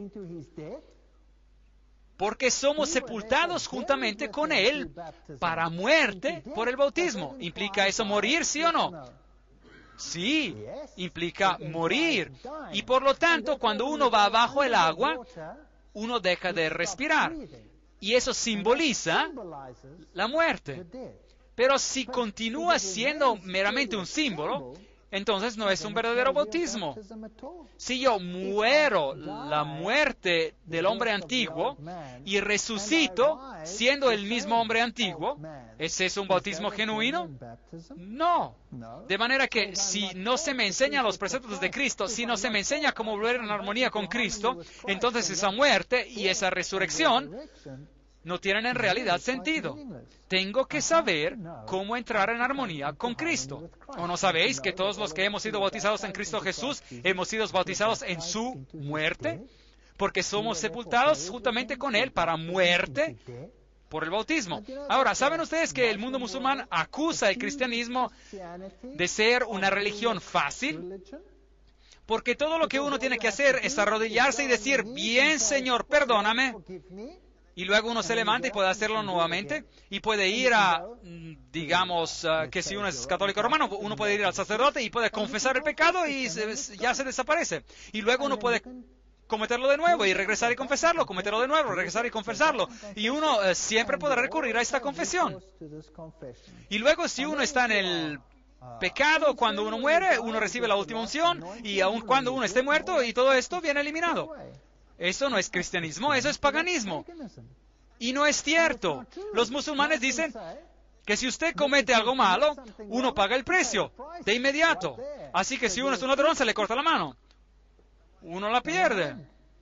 Porque somos sepultados juntamente con Él para muerte por el bautismo. ¿Implica eso morir, sí o no? Sí, implica morir. Y por lo tanto, cuando uno va bajo el agua, uno deja de respirar. Y eso simboliza la muerte. Pero si continúa siendo meramente un símbolo, entonces no es un verdadero bautismo. Si yo muero la muerte del hombre antiguo y resucito siendo el mismo hombre antiguo, ¿es eso un bautismo genuino? No. De manera que si no se me enseñan los preceptos de Cristo, si no se me enseña cómo volver en armonía con Cristo, entonces esa muerte y esa resurrección no tienen en realidad sentido. Tengo que saber cómo entrar en armonía con Cristo. ¿O no sabéis que todos los que hemos sido bautizados en Cristo Jesús hemos sido bautizados en su muerte? Porque somos sepultados juntamente con Él para muerte por el bautismo. Ahora, ¿saben ustedes que el mundo musulmán acusa el cristianismo de ser una religión fácil? Porque todo lo que uno tiene que hacer es arrodillarse y decir, bien, Señor, perdóname. Y luego uno se levanta y puede hacerlo nuevamente. Y puede ir a, digamos, uh, que si uno es católico romano, uno puede ir al sacerdote y puede confesar el pecado y se, ya se desaparece. Y luego uno puede cometerlo de nuevo y regresar y confesarlo, cometerlo de nuevo, regresar y confesarlo. Y uno uh, siempre podrá recurrir a esta confesión. Y luego si uno está en el pecado, cuando uno muere, uno recibe la última unción. Y aun cuando uno esté muerto, y todo esto viene eliminado. Eso no es cristianismo, eso es paganismo. Y no es cierto. Los musulmanes dicen que si usted comete algo malo, uno paga el precio de inmediato. Así que si uno es un ladrón, se le corta la mano. Uno la pierde.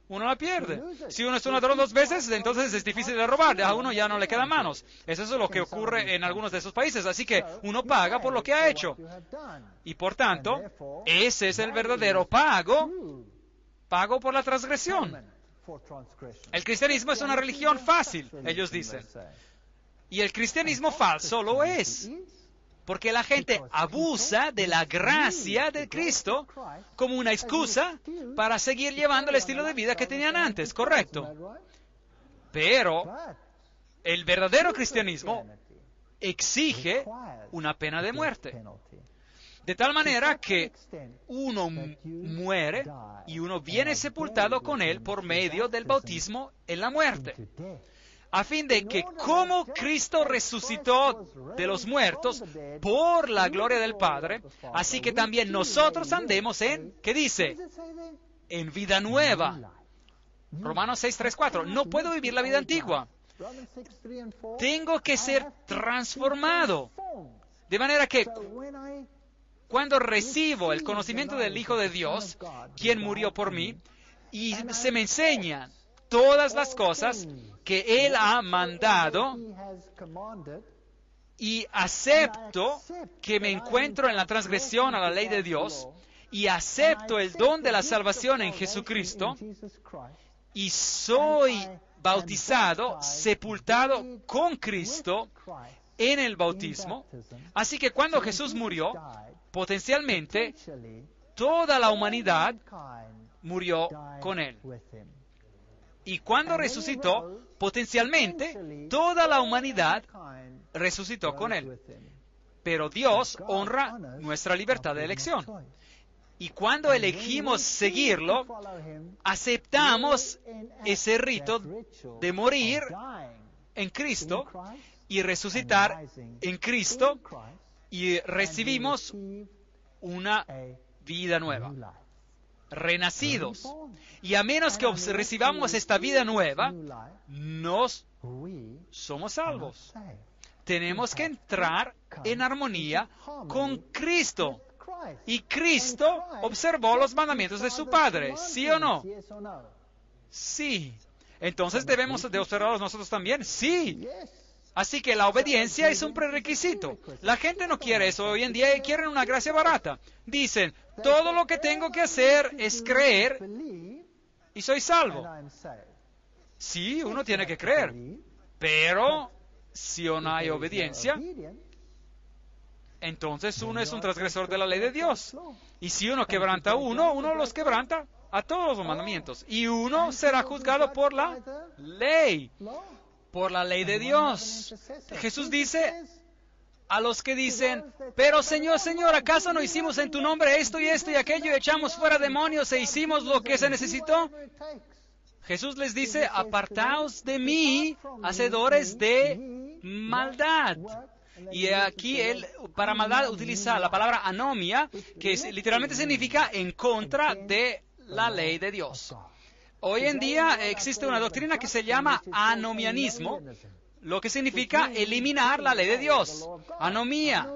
uno la pierde. Si uno es un ladrón dos veces, entonces es difícil de robar, a uno ya no le quedan manos. Eso es lo que ocurre en algunos de esos países, así que uno paga por lo que ha hecho. Y por tanto, ese es el verdadero pago, pago por la transgresión. El cristianismo es una religión fácil, ellos dicen. Y el cristianismo falso lo es. Porque la gente abusa de la gracia de Cristo como una excusa para seguir llevando el estilo de vida que tenían antes, ¿correcto? Pero el verdadero cristianismo exige una pena de muerte. De tal manera que uno muere y uno viene sepultado con él por medio del bautismo en la muerte. A fin de que como Cristo resucitó de los muertos por la gloria del Padre, así que también nosotros andemos en, ¿qué dice? En vida nueva. Romanos seis, tres, cuatro. No puedo vivir la vida antigua. Tengo que ser transformado. De manera que cuando recibo el conocimiento del Hijo de Dios, quien murió por mí, y se me enseñan todas las cosas que Él ha mandado, y acepto que me encuentro en la transgresión a la ley de Dios, y acepto el don de la salvación en Jesucristo, y soy bautizado, sepultado con Cristo en el bautismo. Así que cuando Jesús murió, potencialmente toda la humanidad murió con Él. Y cuando resucitó, potencialmente, toda la humanidad resucitó con Él. Pero Dios honra nuestra libertad de elección. Y cuando elegimos seguirlo, aceptamos ese rito de morir en Cristo y resucitar en Cristo y recibimos una vida nueva. Renacidos. Y a menos que recibamos esta vida nueva, no somos salvos. Tenemos que entrar en armonía con Cristo. Y Cristo observó los mandamientos de su Padre, ¿sí o no? Sí. Entonces debemos de observarlos nosotros también, sí. Así que la obediencia es un prerequisito. La gente no quiere eso hoy en día y quieren una gracia barata. Dicen, todo lo que tengo que hacer es creer y soy salvo. Sí, uno tiene que creer. Pero si no hay obediencia, entonces uno es un transgresor de la ley de Dios. Y si uno quebranta uno, uno los quebranta a todos los mandamientos. Y uno será juzgado por la ley. Por la ley de Dios. Jesús dice a los que dicen, pero Señor, Señor, ¿acaso no hicimos en tu nombre esto y esto y aquello y echamos fuera demonios e hicimos lo que se necesitó? Jesús les dice, apartaos de mí, hacedores de maldad. Y aquí él, para maldad, utiliza la palabra anomia, que literalmente significa en contra de la ley de Dios. Hoy en día existe una doctrina que se llama anomianismo, lo que significa eliminar la ley de Dios. Anomía.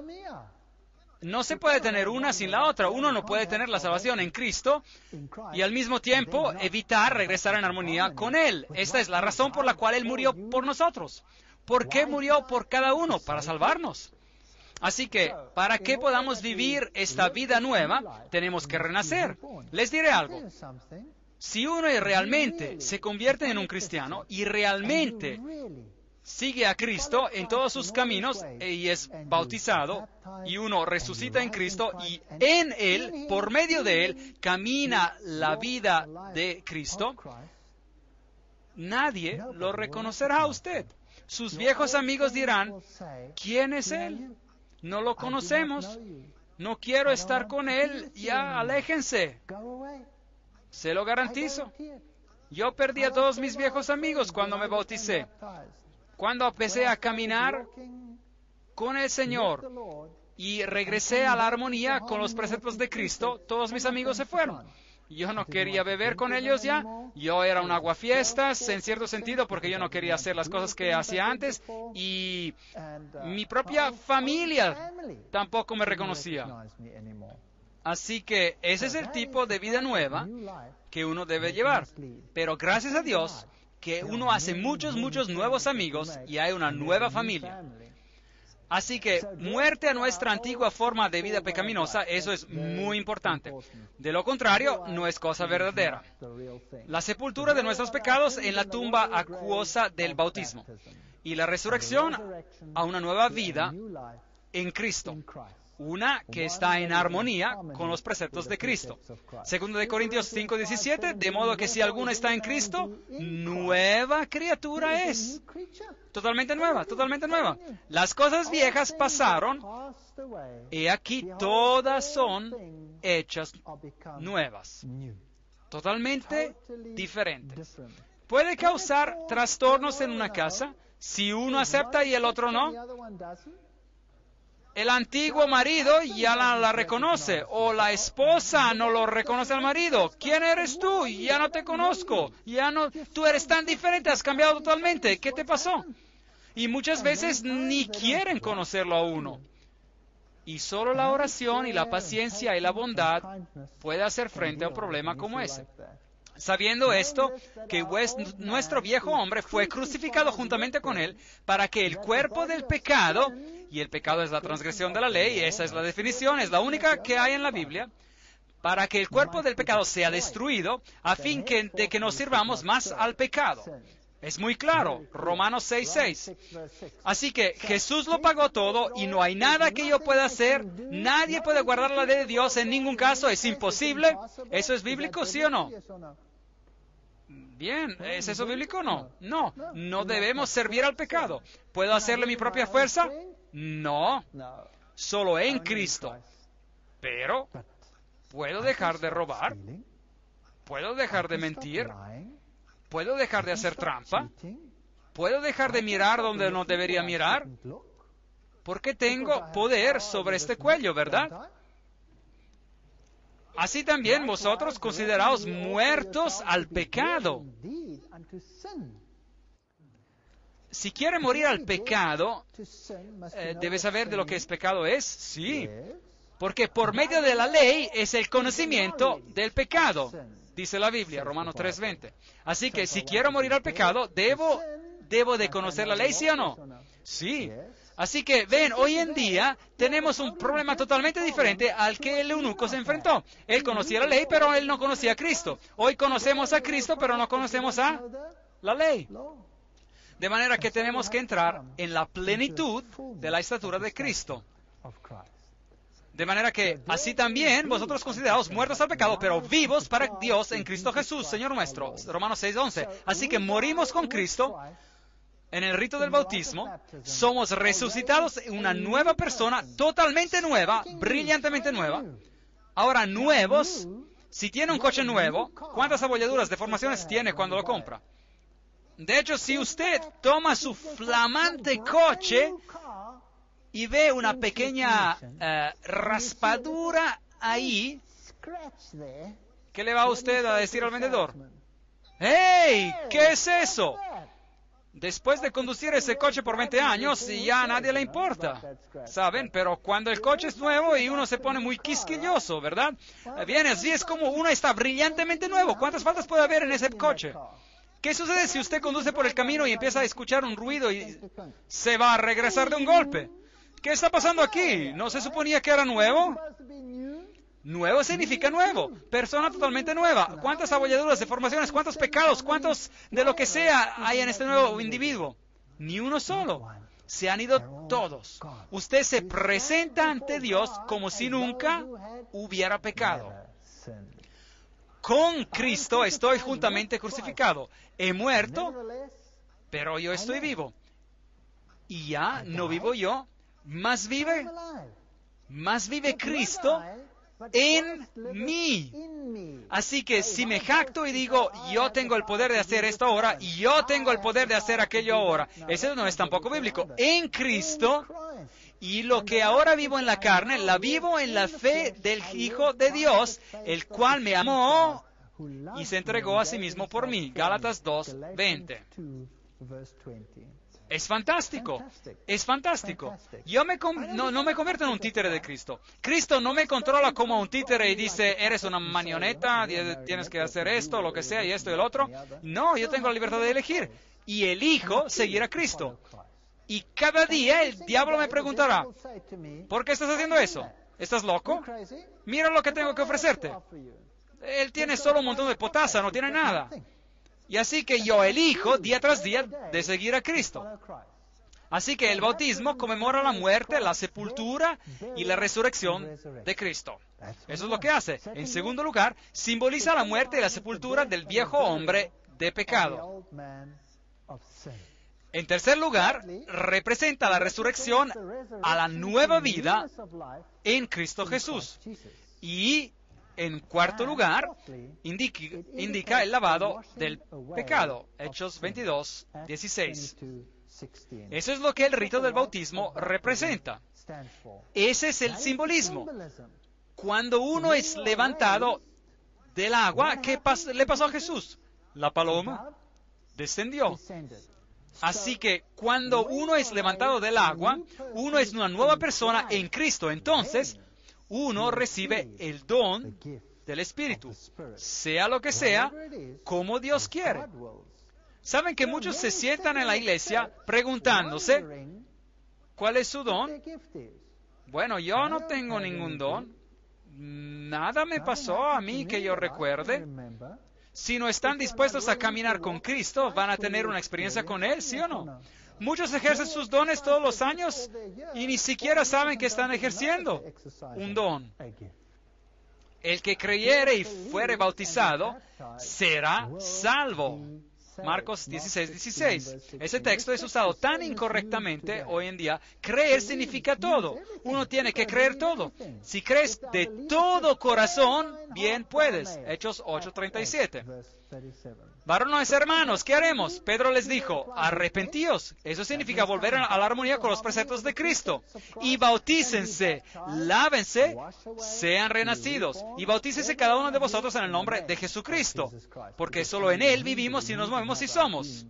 No se puede tener una sin la otra. Uno no puede tener la salvación en Cristo y al mismo tiempo evitar regresar en armonía con Él. Esta es la razón por la cual Él murió por nosotros. ¿Por qué murió por cada uno? Para salvarnos. Así que, para que podamos vivir esta vida nueva, tenemos que renacer. Les diré algo. Si uno realmente se convierte en un cristiano y realmente sigue a Cristo en todos sus caminos y es bautizado y uno resucita en Cristo y en Él, por medio de Él, camina la vida de Cristo, nadie lo reconocerá a usted. Sus viejos amigos dirán, ¿quién es Él? No lo conocemos. No quiero estar con Él. Ya, aléjense. Se lo garantizo. Yo perdí a todos mis viejos amigos cuando me bauticé. Cuando empecé a caminar con el Señor y regresé a la armonía con los preceptos de Cristo, todos mis amigos se fueron. Yo no quería beber con ellos ya. Yo era un aguafiestas, en cierto sentido, porque yo no quería hacer las cosas que hacía antes. Y mi propia familia tampoco me reconocía. Así que ese es el tipo de vida nueva que uno debe llevar. Pero gracias a Dios que uno hace muchos, muchos nuevos amigos y hay una nueva familia. Así que muerte a nuestra antigua forma de vida pecaminosa, eso es muy importante. De lo contrario, no es cosa verdadera. La sepultura de nuestros pecados en la tumba acuosa del bautismo y la resurrección a una nueva vida en Cristo. Una que está en armonía con los preceptos de Cristo. Segundo de Corintios cinco diecisiete, de modo que si alguno está en Cristo, nueva criatura es. Totalmente nueva, totalmente nueva. Las cosas viejas pasaron, y aquí todas son hechas nuevas. Totalmente diferentes. Puede causar trastornos en una casa si uno acepta y el otro no. El antiguo marido ya la, la reconoce, o la esposa no lo reconoce al marido. ¿Quién eres tú? Ya no te conozco. Ya no, tú eres tan diferente, has cambiado totalmente. ¿Qué te pasó? Y muchas veces ni quieren conocerlo a uno. Y solo la oración y la paciencia y la bondad puede hacer frente a un problema como ese. Sabiendo esto, que nuestro viejo hombre fue crucificado juntamente con él para que el cuerpo del pecado, y el pecado es la transgresión de la ley, esa es la definición, es la única que hay en la Biblia, para que el cuerpo del pecado sea destruido, a fin que, de que nos sirvamos más al pecado. Es muy claro, Romanos seis seis. Así que Jesús lo pagó todo y no hay nada que yo pueda hacer, nadie puede guardar la ley de Dios en ningún caso, es imposible. ¿Eso es bíblico, sí o no? Bien, ¿es eso bíblico o no? No, no debemos servir al pecado. ¿Puedo hacerle mi propia fuerza? No, solo en Cristo. Pero, ¿puedo dejar de robar? ¿Puedo dejar de mentir? ¿Puedo dejar de hacer trampa? ¿Puedo dejar de mirar donde no debería mirar? Porque tengo poder sobre este cuello, ¿verdad? Así también vosotros consideraos muertos al pecado. Si quiere morir al pecado, eh, ¿debe saber de lo que es pecado es? Sí. Porque por medio de la ley es el conocimiento del pecado. Dice la Biblia, Romanos tres veinte. Así que si quiero morir al pecado, ¿debo, debo de conocer la ley, sí o no? Sí. Así que, ven, hoy en día tenemos un problema totalmente diferente al que el eunuco se enfrentó. Él conocía la ley, pero él no conocía a Cristo. Hoy conocemos a Cristo, pero no conocemos a la ley. De manera que tenemos que entrar en la plenitud de la estatura de Cristo. De manera que, así también, vosotros consideraos muertos al pecado, pero vivos para Dios en Cristo Jesús, Señor nuestro. Romanos seis once. Así que morimos con Cristo en el rito del bautismo, somos resucitados en una nueva persona, totalmente nueva, brillantemente nueva. Ahora, nuevos, si tiene un coche nuevo, ¿cuántas abolladuras, deformaciones tiene cuando lo compra? De hecho, si usted toma su flamante coche y ve una pequeña uh, raspadura ahí, ¿qué le va a usted a decir al vendedor? ¡Hey! ¿Qué es eso? Después de conducir ese coche por veinte años, ya a nadie le importa, ¿saben? Pero cuando el coche es nuevo y uno se pone muy quisquilloso, ¿verdad? Bien, así es como uno está brillantemente nuevo. ¿Cuántas faltas puede haber en ese coche? ¿Qué sucede si usted conduce por el camino y empieza a escuchar un ruido y se va a regresar de un golpe? ¿Qué está pasando aquí? ¿No se suponía que era nuevo? Nuevo significa nuevo, persona totalmente nueva. ¿Cuántas abolladuras, deformaciones, cuántos pecados, cuántos de lo que sea hay en este nuevo individuo? Ni uno solo. Se han ido todos. Usted se presenta ante Dios como si nunca hubiera pecado. Con Cristo estoy juntamente crucificado. He muerto, pero yo estoy vivo. Y ya no vivo yo, más vive, más vive Cristo en mí. Así que si me jacto y digo, yo tengo el poder de hacer esto ahora, y yo tengo el poder de hacer aquello ahora, eso no es tampoco bíblico. En Cristo, y lo que ahora vivo en la carne, la vivo en la fe del Hijo de Dios, el cual me amó y se entregó a sí mismo por mí. Gálatas dos veinte. Es fantástico, es fantástico. Yo me no, no me convierto en un títere de Cristo. Cristo no me controla como un títere y dice, eres una marioneta, tienes que hacer esto, lo que sea, y esto y el otro. No, yo tengo la libertad de elegir. Y elijo seguir a Cristo. Y cada día el diablo me preguntará, ¿por qué estás haciendo eso? ¿Estás loco? Mira lo que tengo que ofrecerte. Él tiene solo un montón de potasa, no tiene nada. Y así que yo elijo día tras día de seguir a Cristo. Así que el bautismo conmemora la muerte, la sepultura y la resurrección de Cristo. Eso es lo que hace. En segundo lugar, simboliza la muerte y la sepultura del viejo hombre de pecado. En tercer lugar, representa la resurrección a la nueva vida en Cristo Jesús. Y en cuarto lugar, indica, indica el lavado del pecado. Hechos veintidós, dieciséis. Eso es lo que el rito del bautismo representa. Ese es el simbolismo. Cuando uno es levantado del agua, ¿qué pas- le pasó a Jesús? La paloma descendió. Así que cuando uno es levantado del agua, uno es una nueva persona en Cristo. Entonces, uno recibe el don del Espíritu, sea lo que sea, como Dios quiere. ¿Saben que muchos se sientan en la iglesia preguntándose, ¿cuál es su don? Bueno, yo no tengo ningún don. Nada me pasó a mí que yo recuerde. Si no están dispuestos a caminar con Cristo, ¿van a tener una experiencia con Él, sí o no? Muchos ejercen sus dones todos los años y ni siquiera saben que están ejerciendo un don. El que creyere y fuere bautizado será salvo. Marcos dieciséis, dieciséis. Ese texto es usado tan incorrectamente hoy en día. Creer significa todo. Uno tiene que creer todo. Si crees de todo corazón, bien puedes. Hechos ocho, treinta y siete. Varones hermanos, ¿qué haremos? Pedro les dijo, arrepentíos. Eso significa volver a la armonía con los preceptos de Cristo. Y bautícense, lávense, sean renacidos. Y bautícese cada uno de vosotros en el nombre de Jesucristo. Porque solo en Él vivimos y nos movemos y somos.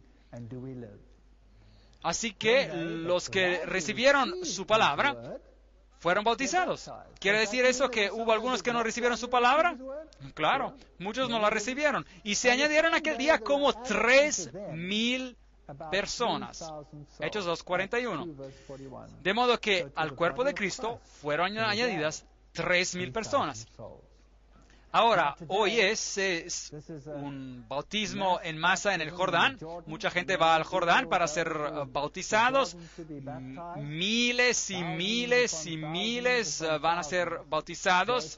Así que los que recibieron su palabra fueron bautizados. ¿Quiere decir eso que hubo algunos que no recibieron su palabra? Claro, muchos no la recibieron. Y se añadieron aquel día como tres mil personas. Hechos dos, cuarenta y uno. De modo que al cuerpo de Cristo fueron añadidas tres mil personas. Ahora, hoy es, es un bautismo en masa en el Jordán. Mucha gente va al Jordán para ser uh, bautizados. M- miles y miles y miles uh, van a ser bautizados.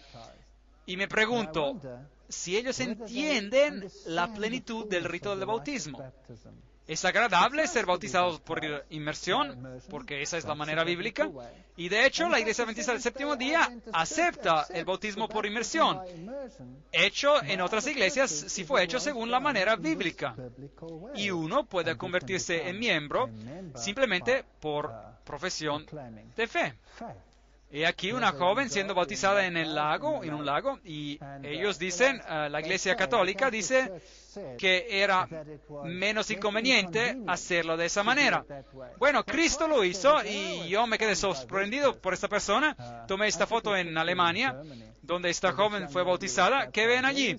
Y me pregunto si ellos entienden la plenitud del rito del bautismo. Es agradable ser bautizados por inmersión, porque esa es la manera bíblica. Y de hecho, la Iglesia Adventista del Séptimo Día acepta el bautismo por inmersión. Hecho en otras iglesias, si fue hecho según la manera bíblica. Y uno puede convertirse en miembro simplemente por profesión de fe. Y aquí una joven siendo bautizada en el lago, en un lago, y ellos dicen, uh, la Iglesia Católica dice que era menos inconveniente hacerlo de esa manera. Bueno, Cristo lo hizo y yo me quedé sorprendido por esta persona. Tomé esta foto en Alemania, donde esta joven fue bautizada. ¿Qué ven allí?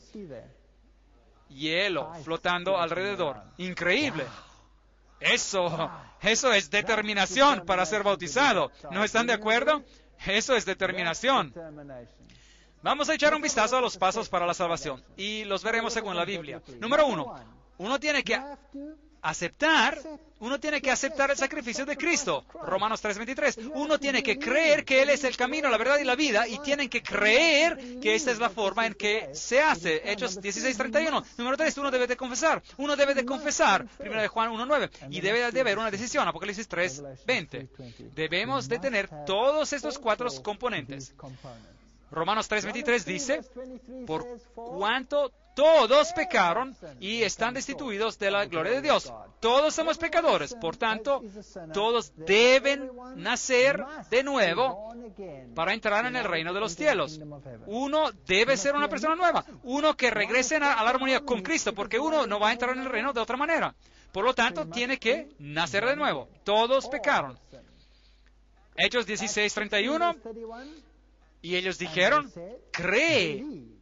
Hielo flotando alrededor. Increíble. Eso, eso es determinación para ser bautizado. ¿No están de acuerdo? Eso es determinación. Vamos a echar un vistazo a los pasos para la salvación y los veremos según la Biblia. Número uno, uno tiene que aceptar, uno tiene que aceptar el sacrificio de Cristo. Romanos tres veintitrés. Uno tiene que creer que Él es el camino, la verdad y la vida, y tienen que creer que esta es la forma en que se hace. Hechos dieciséis treinta y uno. Número tres, uno debe de confesar. Uno debe de confesar. Primera de Juan uno nueve. Y debe de haber una decisión. Apocalipsis tres veinte. Debemos de tener todos estos cuatro componentes. Romanos tres veintitrés dice, por cuanto todos pecaron y están destituidos de la gloria de Dios. Todos somos pecadores, por tanto, todos deben nacer de nuevo para entrar en el reino de los cielos. Uno debe ser una persona nueva, uno que regrese a la armonía con Cristo, porque uno no va a entrar en el reino de otra manera. Por lo tanto, tiene que nacer de nuevo. Todos pecaron. Hechos dieciséis treinta y uno, y ellos dijeron, cree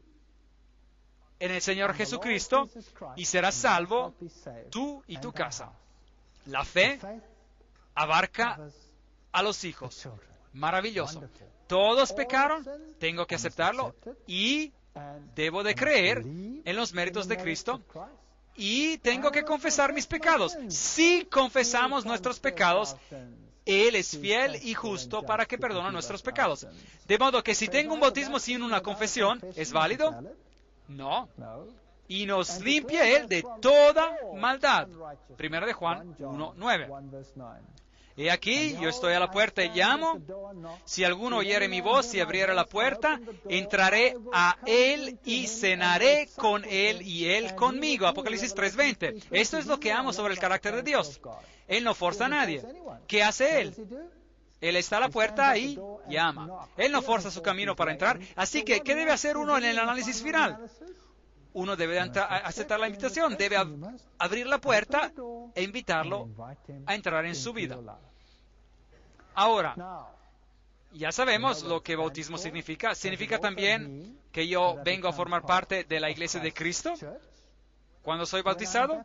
en el Señor Jesucristo y serás salvo tú y tu casa. La fe abarca a los hijos. Maravilloso. Todos pecaron, tengo que aceptarlo y debo de creer en los méritos de Cristo y tengo que confesar mis pecados. Si confesamos nuestros pecados, Él es fiel y justo para que perdone nuestros pecados. De modo que si tengo un bautismo sin una confesión, ¿es válido? No. Y nos limpia Él de toda maldad. Primera de Juan uno nueve. He aquí, yo estoy a la puerta y llamo. Si alguno oyere mi voz y abriere la puerta, entraré a Él y cenaré con Él y Él conmigo. Apocalipsis tres veinte. Esto es lo que amo sobre el carácter de Dios. Él no forza a nadie. ¿Qué hace Él? Él está a la puerta y llama. Él no forza su camino para entrar. Así que, ¿qué debe hacer uno en el análisis final? Uno debe aceptar la invitación, debe ab- abrir la puerta e invitarlo a entrar en su vida. Ahora, ya sabemos lo que bautismo significa. Significa también que yo vengo a formar parte de la iglesia de Cristo cuando soy bautizado.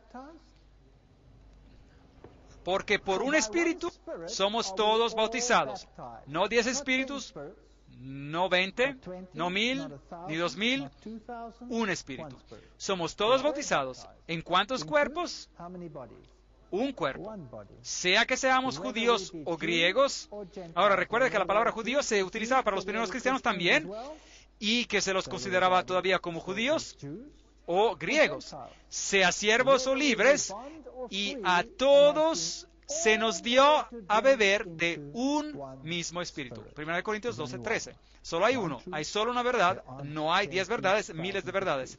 Porque por un espíritu somos todos bautizados. No diez espíritus, no veinte, no mil, ni dos mil, un espíritu. Somos todos bautizados. ¿En cuántos cuerpos? Un cuerpo. Sea que seamos judíos o griegos. Ahora, recuerde que la palabra judío se utilizaba para los primeros cristianos también, y que se los consideraba todavía como judíos o griegos, sea siervos o libres, y a todos se nos dio a beber de un mismo espíritu. Primera de Corintios doce trece. Solo hay uno, hay solo una verdad, no hay diez verdades, miles de verdades.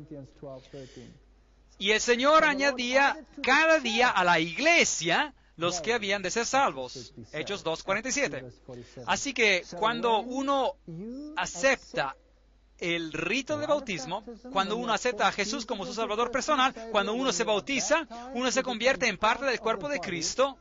Y el Señor añadía cada día a la iglesia los que habían de ser salvos. Hechos dos cuarenta y siete. Así que cuando uno acepta el rito de bautismo, cuando uno acepta a Jesús como su Salvador personal, cuando uno se bautiza, uno se convierte en parte del cuerpo de Cristo.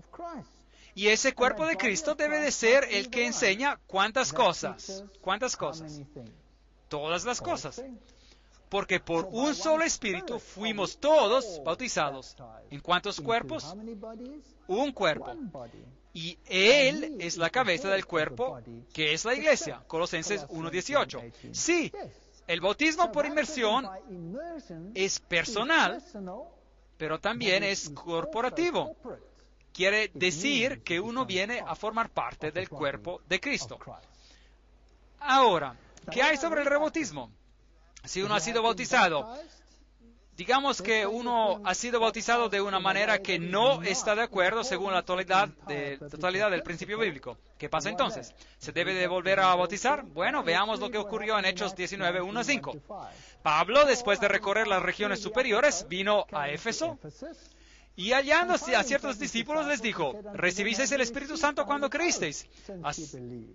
Y ese cuerpo de Cristo debe de ser el que enseña cuántas cosas. ¿Cuántas cosas? Todas las cosas. Porque por un solo espíritu fuimos todos bautizados. ¿En cuántos cuerpos? Un cuerpo. Y Él es la cabeza del cuerpo, que es la iglesia. Colosenses uno dieciocho. Sí, el bautismo por inmersión es personal, pero también es corporativo. Quiere decir que uno viene a formar parte del cuerpo de Cristo. Ahora, ¿qué hay sobre el rebautismo? Si uno ha sido bautizado, digamos que uno ha sido bautizado de una manera que no está de acuerdo según la totalidad, de, totalidad del principio bíblico. ¿Qué pasa entonces? ¿Se debe de volver a bautizar? Bueno, veamos lo que ocurrió en Hechos diecinueve, uno a cinco. Pablo, después de recorrer las regiones superiores, vino a Éfeso y hallando a ciertos discípulos les dijo, ¿recibisteis el Espíritu Santo cuando creísteis? Así,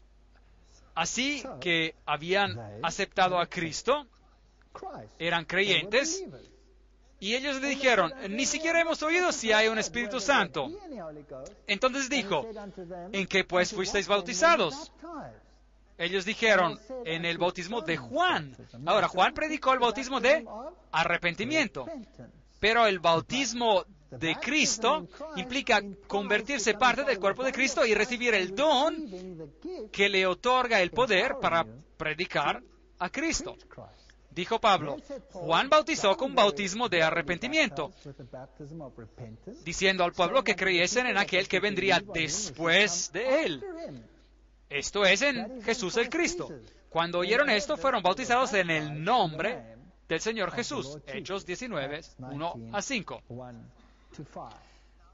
así que habían aceptado a Cristo, eran creyentes, y ellos le dijeron, ni siquiera hemos oído si hay un Espíritu Santo. Entonces dijo, ¿en qué pues fuisteis bautizados? Ellos dijeron, en el bautismo de Juan. Ahora, Juan predicó el bautismo de arrepentimiento, pero el bautismo de Cristo implica convertirse parte del cuerpo de Cristo y recibir el don que le otorga el poder para predicar a Cristo. Dijo Pablo, Juan bautizó con bautismo de arrepentimiento, diciendo al pueblo que creyesen en aquel que vendría después de él. Esto es en Jesús el Cristo. Cuando oyeron esto, fueron bautizados en el nombre del Señor Jesús. Hechos diecinueve, uno a cinco.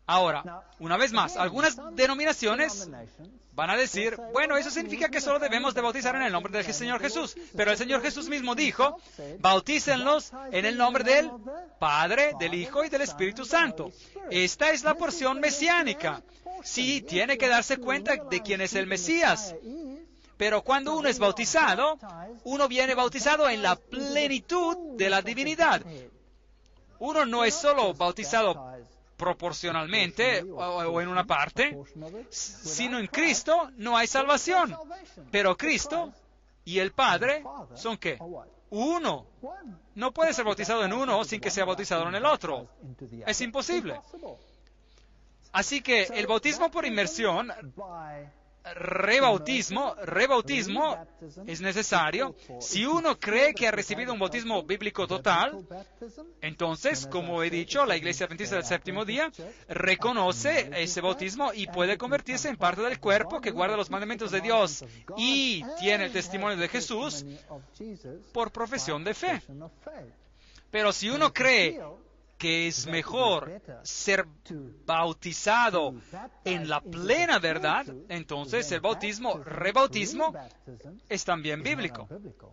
Ahora, una vez más, algunas denominaciones van a decir, bueno, eso significa que solo debemos de bautizar en el nombre del Señor Jesús. Pero el Señor Jesús mismo dijo, bautícenlos en el nombre del Padre, del Hijo y del Espíritu Santo. Esta es la porción mesiánica. Sí, tiene que darse cuenta de quién es el Mesías. Pero cuando uno es bautizado, uno viene bautizado en la plenitud de la divinidad. Uno no es solo bautizado proporcionalmente o, o en una parte, sino en Cristo no hay salvación. Pero Cristo y el Padre son ¿qué? Uno. No puede ser bautizado en uno sin que sea bautizado en el otro. Es imposible. Así que el bautismo por inmersión, rebautismo, rebautismo es necesario. Si uno cree que ha recibido un bautismo bíblico total, entonces, como he dicho, la Iglesia Adventista del Séptimo Día reconoce ese bautismo y puede convertirse en parte del cuerpo que guarda los mandamientos de Dios y tiene el testimonio de Jesús por profesión de fe. Pero si uno cree que es mejor ser bautizado en la plena verdad, entonces el bautismo, rebautismo, es también bíblico.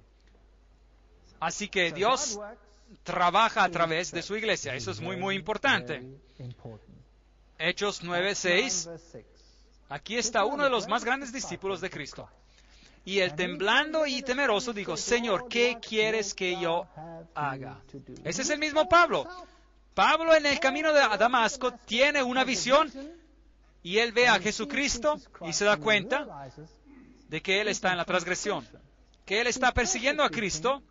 Así que Dios trabaja a través de su iglesia. Eso es muy, muy importante. Hechos nueve seis. Aquí está uno de los más grandes discípulos de Cristo. Y él, temblando y temeroso, dijo, Señor, ¿qué quieres que yo haga? Ese es el mismo Pablo. Pablo en el camino de Damasco tiene una visión y él ve a Jesucristo y se da cuenta de que él está en la transgresión, que él está persiguiendo a Cristo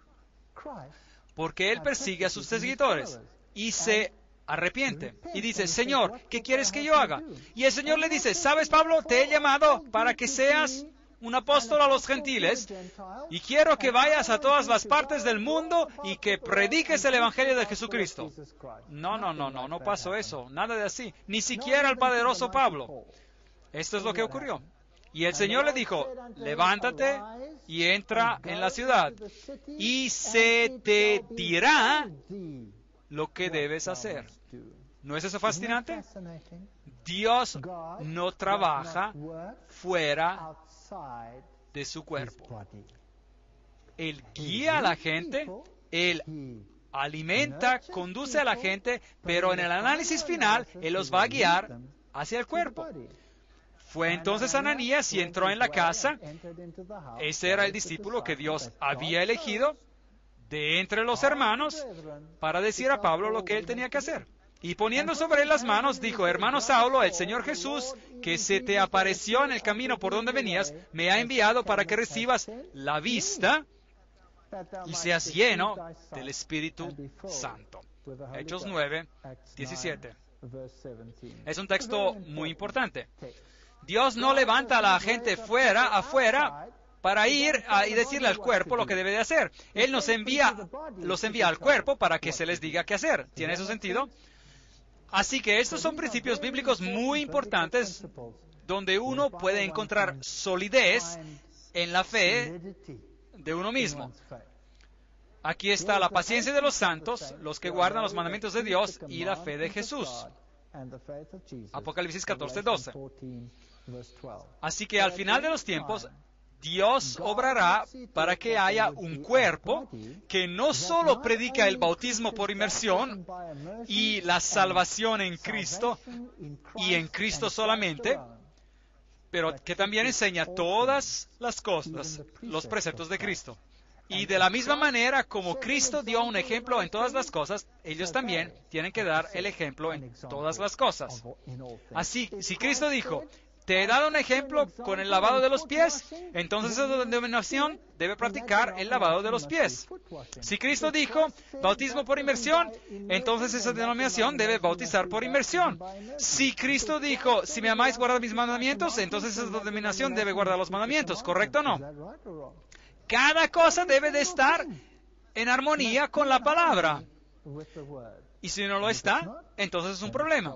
porque él persigue a sus seguidores y se arrepiente y dice, Señor, ¿qué quieres que yo haga? Y el Señor le dice, ¿sabes, Pablo? Te he llamado para que seas un apóstol a los gentiles, y quiero que vayas a todas las partes del mundo y que prediques el Evangelio de Jesucristo. No, no, no, no, no pasó eso, nada de así, ni siquiera el poderoso Pablo. Esto es lo que ocurrió. Y el Señor le dijo, levántate y entra en la ciudad, y se te dirá lo que debes hacer. ¿No es eso fascinante? Dios no trabaja fuera de su cuerpo. Él guía a la gente, Él alimenta, conduce a la gente, pero en el análisis final, Él los va a guiar hacia el cuerpo. Fue entonces Ananías y entró en la casa. Ese era el discípulo que Dios había elegido de entre los hermanos para decir a Pablo lo que él tenía que hacer. Y poniendo sobre él las manos, dijo, hermano Saulo, el Señor Jesús, que se te apareció en el camino por donde venías, me ha enviado para que recibas la vista y seas lleno del Espíritu Santo. Hechos nueve, diecisiete. Es un texto muy importante. Dios no levanta a la gente fuera, afuera, para ir a, y decirle al cuerpo lo que debe de hacer. Él nos envía, los envía al cuerpo para que se les diga qué hacer. ¿Tiene eso sentido? Así que estos son principios bíblicos muy importantes donde uno puede encontrar solidez en la fe de uno mismo. Aquí está la paciencia de los santos, los que guardan los mandamientos de Dios, y la fe de Jesús. Apocalipsis catorce, doce. Así que al final de los tiempos, Dios obrará para que haya un cuerpo que no solo predica el bautismo por inmersión y la salvación en Cristo y en Cristo solamente, pero que también enseña todas las cosas, los preceptos de Cristo. Y de la misma manera como Cristo dio un ejemplo en todas las cosas, ellos también tienen que dar el ejemplo en todas las cosas. Así, si Cristo dijo, te he dado un ejemplo con el lavado de los pies, entonces esa denominación debe practicar el lavado de los pies. Si Cristo dijo, bautismo por inmersión, entonces esa denominación debe bautizar por inmersión. Si Cristo dijo, si me amáis, guardad mis mandamientos, entonces esa denominación debe guardar los mandamientos, ¿correcto o no? Cada cosa debe de estar en armonía con la palabra. Y si no lo está, entonces es un problema.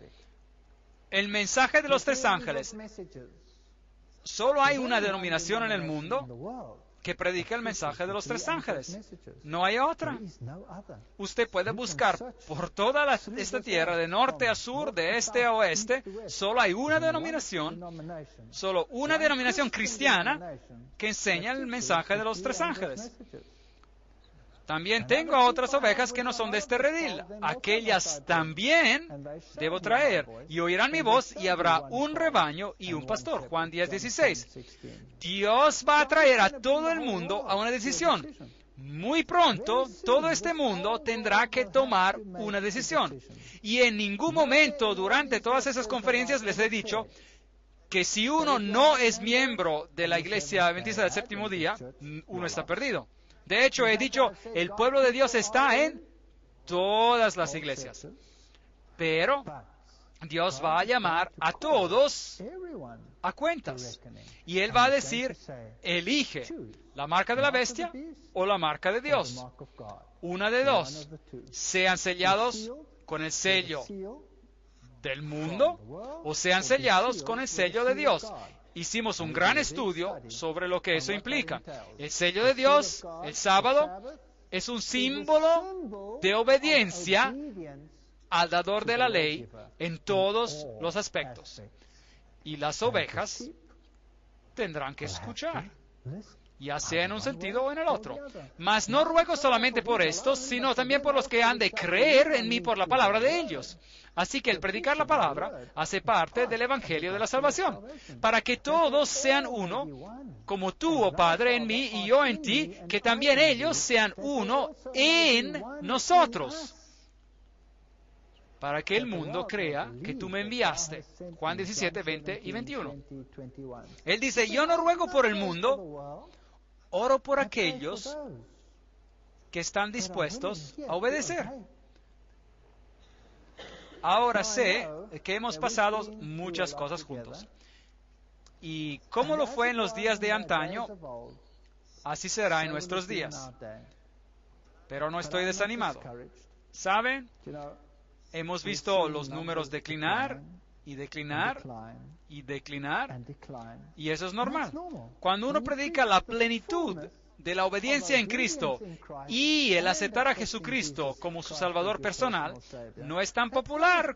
El mensaje de los tres ángeles. Solo hay una denominación en el mundo que predica el mensaje de los tres ángeles. No hay otra. Usted puede buscar por toda la, esta tierra, de norte a sur, de este a oeste. Solo hay una denominación, solo una denominación cristiana que enseña el mensaje de los tres ángeles. También tengo a otras ovejas que no son de este redil. Aquellas también debo traer. Y oirán mi voz, y habrá un rebaño y un pastor. Juan diez, dieciséis. Dios va a traer a todo el mundo a una decisión. Muy pronto, todo este mundo tendrá que tomar una decisión. Y en ningún momento durante todas esas conferencias les he dicho que si uno no es miembro de la Iglesia Adventista del Séptimo Día, uno está perdido. De hecho, he dicho, el pueblo de Dios está en todas las iglesias. Pero Dios va a llamar a todos a cuentas. Y Él va a decir, elige la marca de la bestia o la marca de Dios. Una de dos. Sean sellados con el sello del mundo o sean sellados con el sello de Dios. Hicimos un gran estudio sobre lo que eso implica. El sello de Dios, el sábado, es un símbolo de obediencia al dador de la ley en todos los aspectos. Y las ovejas tendrán que escuchar, ya sea en un sentido o en el otro. Mas no ruego solamente por estos, sino también por los que han de creer en mí por la palabra de ellos. Así que el predicar la palabra hace parte del Evangelio de la salvación, para que todos sean uno, como tú, oh Padre, en mí y yo en ti, que también ellos sean uno en nosotros, para que el mundo crea que tú me enviaste. Juan diecisiete, veinte y veintiuno. Él dice, yo no ruego por el mundo, oro por aquellos que están dispuestos a obedecer. Ahora sé que hemos pasado muchas cosas juntos. Y como lo fue en los días de antaño, así será en nuestros días. Pero no estoy desanimado. ¿Saben? Hemos visto los números declinar y declinar y declinar. Y eso es normal. Cuando uno predica la plenitud de la obediencia en Cristo y el aceptar a Jesucristo como su Salvador personal, no es tan popular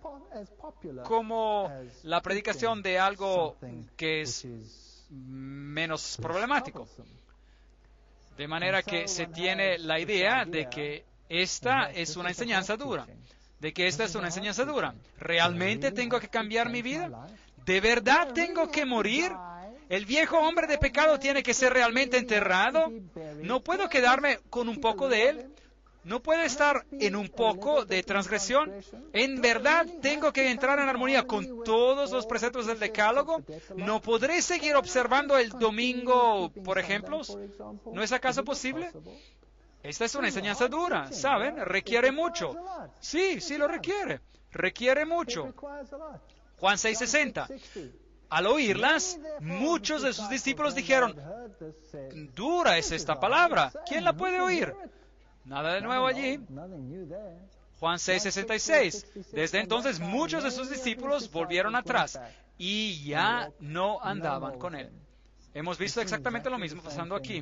como la predicación de algo que es menos problemático. De manera que se tiene la idea de que esta es una enseñanza dura, de que esta es una enseñanza dura. ¿Realmente tengo que cambiar mi vida? ¿De verdad tengo que morir? ¿El viejo hombre de pecado tiene que ser realmente enterrado? ¿No puedo quedarme con un poco de él? ¿No puedo estar en un poco de transgresión? ¿En verdad tengo que entrar en armonía con todos los preceptos del decálogo? ¿No podré seguir observando el domingo, por ejemplo? ¿No es acaso posible? Esta es una enseñanza dura, ¿saben? Requiere mucho. Sí, sí lo requiere. Requiere mucho. Juan seis sesenta. Al oírlas, muchos de sus discípulos dijeron, dura es esta palabra, ¿quién la puede oír? Nada de nuevo allí. Juan seis sesenta y seis. Desde entonces muchos de sus discípulos volvieron atrás y ya no andaban con él. Hemos visto exactamente lo mismo pasando aquí.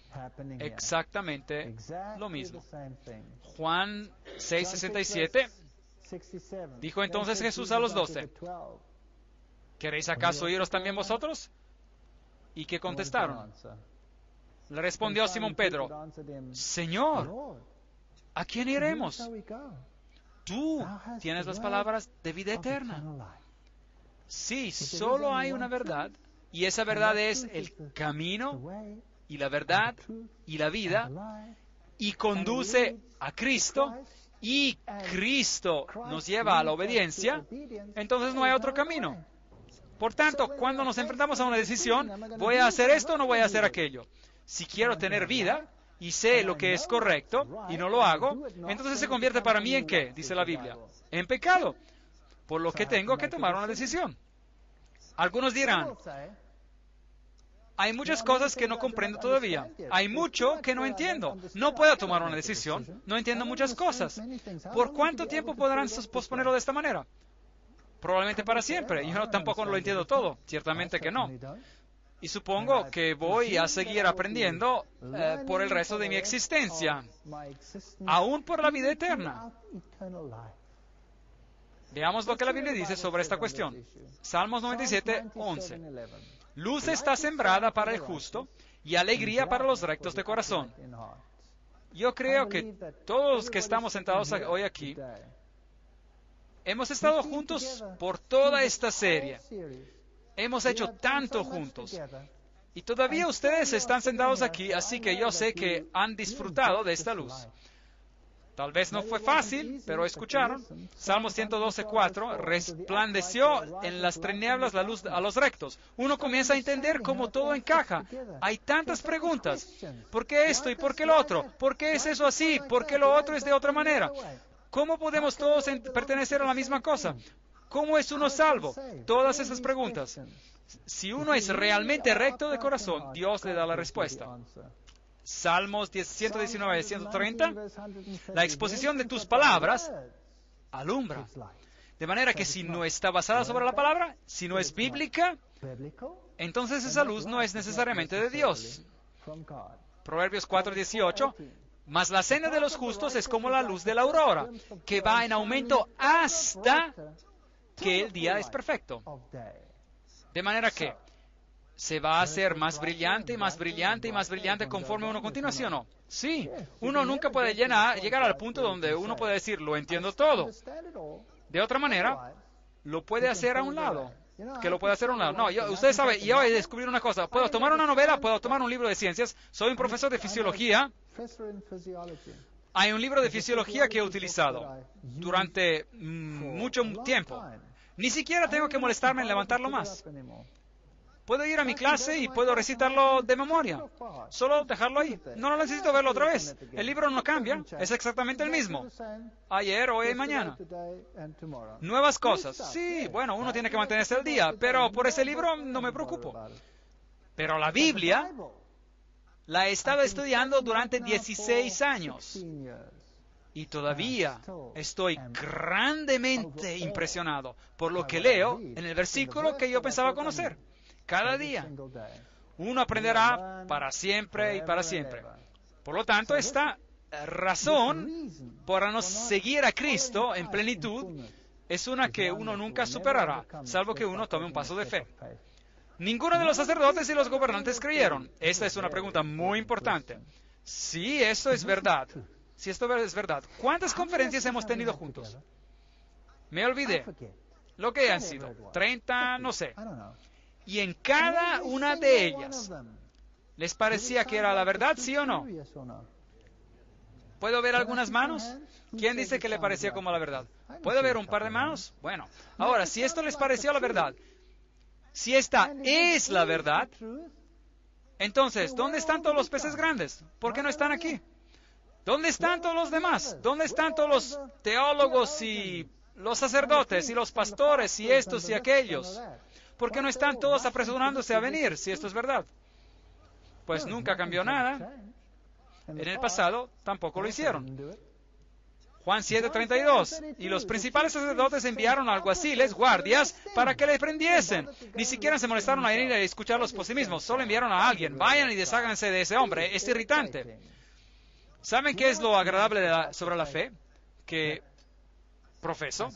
Exactamente lo mismo. Juan seis sesenta y siete. Dijo entonces Jesús a los doce, ¿queréis acaso iros también vosotros? ¿Y qué contestaron? Le respondió Simón Pedro, Señor, ¿a quién iremos? Tú tienes las palabras de vida eterna. Sí, solo hay una verdad, y esa verdad es el camino, y la verdad, y la vida, y conduce a Cristo, y Cristo nos lleva a la obediencia, entonces no hay otro camino. Por tanto, cuando nos enfrentamos a una decisión, ¿voy a hacer esto o no voy a hacer aquello? Si quiero tener vida y sé lo que es correcto y no lo hago, entonces se convierte para mí en ¿qué? Dice la Biblia. En pecado. Por lo que tengo que tomar una decisión. Algunos dirán, hay muchas cosas que no comprendo todavía. Hay mucho que no entiendo. No puedo tomar una decisión. No entiendo muchas cosas. ¿Por cuánto tiempo podrán posponerlo de esta manera? Probablemente para siempre. Yo no, tampoco lo entiendo todo. Ciertamente que no. Y supongo que voy a seguir aprendiendo eh, por el resto de mi existencia, aún por la vida eterna. Veamos lo que la Biblia dice sobre esta cuestión. Salmos noventa y siete, once. Luz está sembrada para el justo y alegría para los rectos de corazón. Yo creo que todos los que estamos sentados hoy aquí hemos estado juntos por toda esta serie. Hemos hecho tanto juntos. Y todavía ustedes están sentados aquí, así que yo sé que han disfrutado de esta luz. Tal vez no fue fácil, pero escucharon. Salmos ciento doce, cuatro. Resplandeció en las tinieblas la luz a los rectos. Uno comienza a entender cómo todo encaja. Hay tantas preguntas. ¿Por qué esto y por qué lo otro? ¿Por qué es eso así? ¿Por qué lo otro es de otra manera? ¿Cómo podemos todos pertenecer a la misma cosa? ¿Cómo es uno salvo? Todas esas preguntas. Si uno es realmente recto de corazón, Dios le da la respuesta. Salmos ciento diecinueve, ciento treinta. La exposición de tus palabras alumbra. De manera que si no está basada sobre la palabra, si no es bíblica, entonces esa luz no es necesariamente de Dios. Proverbios cuatro, dieciocho. Mas la senda de los justos es como la luz de la aurora, que va en aumento hasta que el día es perfecto. De manera que se va a hacer más brillante y más brillante y más brillante conforme uno continúa, ¿sí o no? Sí, uno nunca puede llenar, llegar al punto donde uno puede decir, lo entiendo todo. De otra manera, lo puede hacer a un lado. Que lo puede hacer a un lado. No, yo, ustedes saben, yo he descubierto una cosa. Puedo tomar una novela, puedo tomar un libro de ciencias. Soy un profesor de fisiología. Hay un libro de fisiología que he utilizado durante mm, mucho tiempo. Ni siquiera tengo que molestarme en levantarlo más. Puedo ir a mi clase y puedo recitarlo de memoria. Solo dejarlo ahí. No lo necesito verlo otra vez. El libro no cambia. Es exactamente el mismo. Ayer, hoy y mañana. Nuevas cosas. Sí, bueno, uno tiene que mantenerse al día. Pero por ese libro no me preocupo. Pero la Biblia la he estado estudiando durante dieciséis años. Y todavía estoy grandemente impresionado por lo que leo en el versículo que yo pensaba conocer. Cada día. Uno aprenderá para siempre y para siempre. Por lo tanto, esta razón para no seguir a Cristo en plenitud es una que uno nunca superará, salvo que uno tome un paso de fe. Ninguno de los sacerdotes y los gobernantes creyeron. Esta es una pregunta muy importante. Si esto es verdad, si esto es verdad, ¿cuántas conferencias hemos tenido juntos? Me olvidé. Lo que han sido, treinta, no sé. Y en cada una de ellas, ¿les parecía que era la verdad, sí o no? ¿Puedo ver algunas manos? ¿Quién dice que le parecía como la verdad? ¿Puedo ver un par de manos? Bueno, ahora, si esto les pareció la verdad, si esta es la verdad, entonces, ¿dónde están todos los peces grandes? ¿Por qué no están aquí? ¿Dónde están todos los demás? ¿Dónde están todos los teólogos y los sacerdotes y los pastores y estos y aquellos? ¿Por qué no están todos apresurándose a venir, si esto es verdad? Pues nunca cambió nada. En el pasado tampoco lo hicieron. Juan siete, treinta y dos. Y los principales sacerdotes enviaron alguaciles, guardias, para que le prendiesen. Ni siquiera se molestaron a ir a escucharlos por sí mismos. Solo enviaron a alguien. Vayan y desháganse de ese hombre. Es irritante. ¿Saben qué es lo agradable de la, sobre la fe que profeso?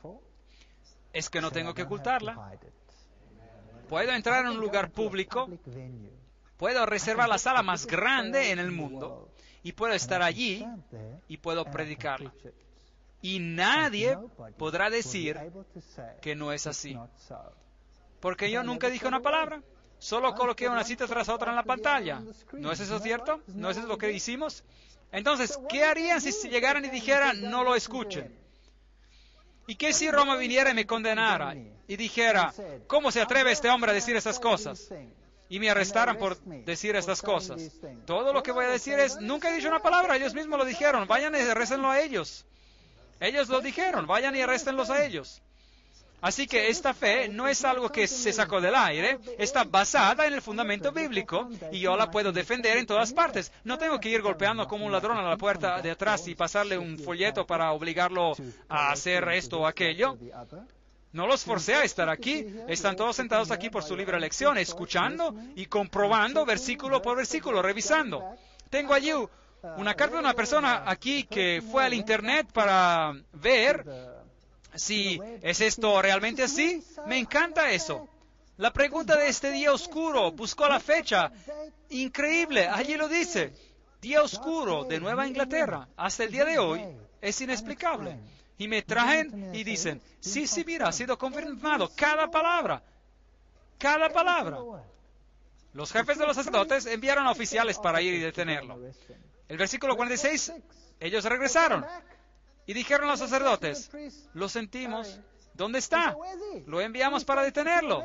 Es que no tengo que ocultarla. Puedo entrar en un lugar público, puedo reservar la sala más grande en el mundo y puedo estar allí y puedo predicarla. Y nadie podrá decir que no es así. Porque yo nunca dije una palabra, solo coloqué una cita tras otra en la pantalla. ¿No es eso cierto? ¿No es eso lo que hicimos? Entonces, ¿qué harían si llegaran y dijeran no lo escuchen? ¿Y qué si Roma viniera y me condenara y dijera, ¿cómo se atreve este hombre a decir estas cosas? Y me arrestaran por decir estas cosas. Todo lo que voy a decir es, nunca he dicho una palabra, ellos mismos lo dijeron, vayan y arréstenlo a ellos. Ellos lo dijeron, vayan y arréstenlos a ellos. Así que esta fe no es algo que se sacó del aire, está basada en el fundamento bíblico y yo la puedo defender en todas partes. No tengo que ir golpeando como un ladrón a la puerta de atrás y pasarle un folleto para obligarlo a hacer esto o aquello. No los forcé a estar aquí. Están todos sentados aquí por su libre elección, escuchando y comprobando versículo por versículo, revisando. Tengo allí una carta de una persona aquí que fue al internet para ver si es esto realmente así. Me encanta eso. La pregunta de este día oscuro, buscó la fecha. Increíble, allí lo dice. Día oscuro de Nueva Inglaterra, hasta el día de hoy, es inexplicable. Y me traen y dicen, sí, sí, mira, ha sido confirmado, cada palabra, cada palabra. Los jefes de los sacerdotes enviaron a oficiales para ir y detenerlo. El versículo cuarenta y seis, ellos regresaron y dijeron a los sacerdotes, lo sentimos, ¿dónde está? Lo enviamos para detenerlo.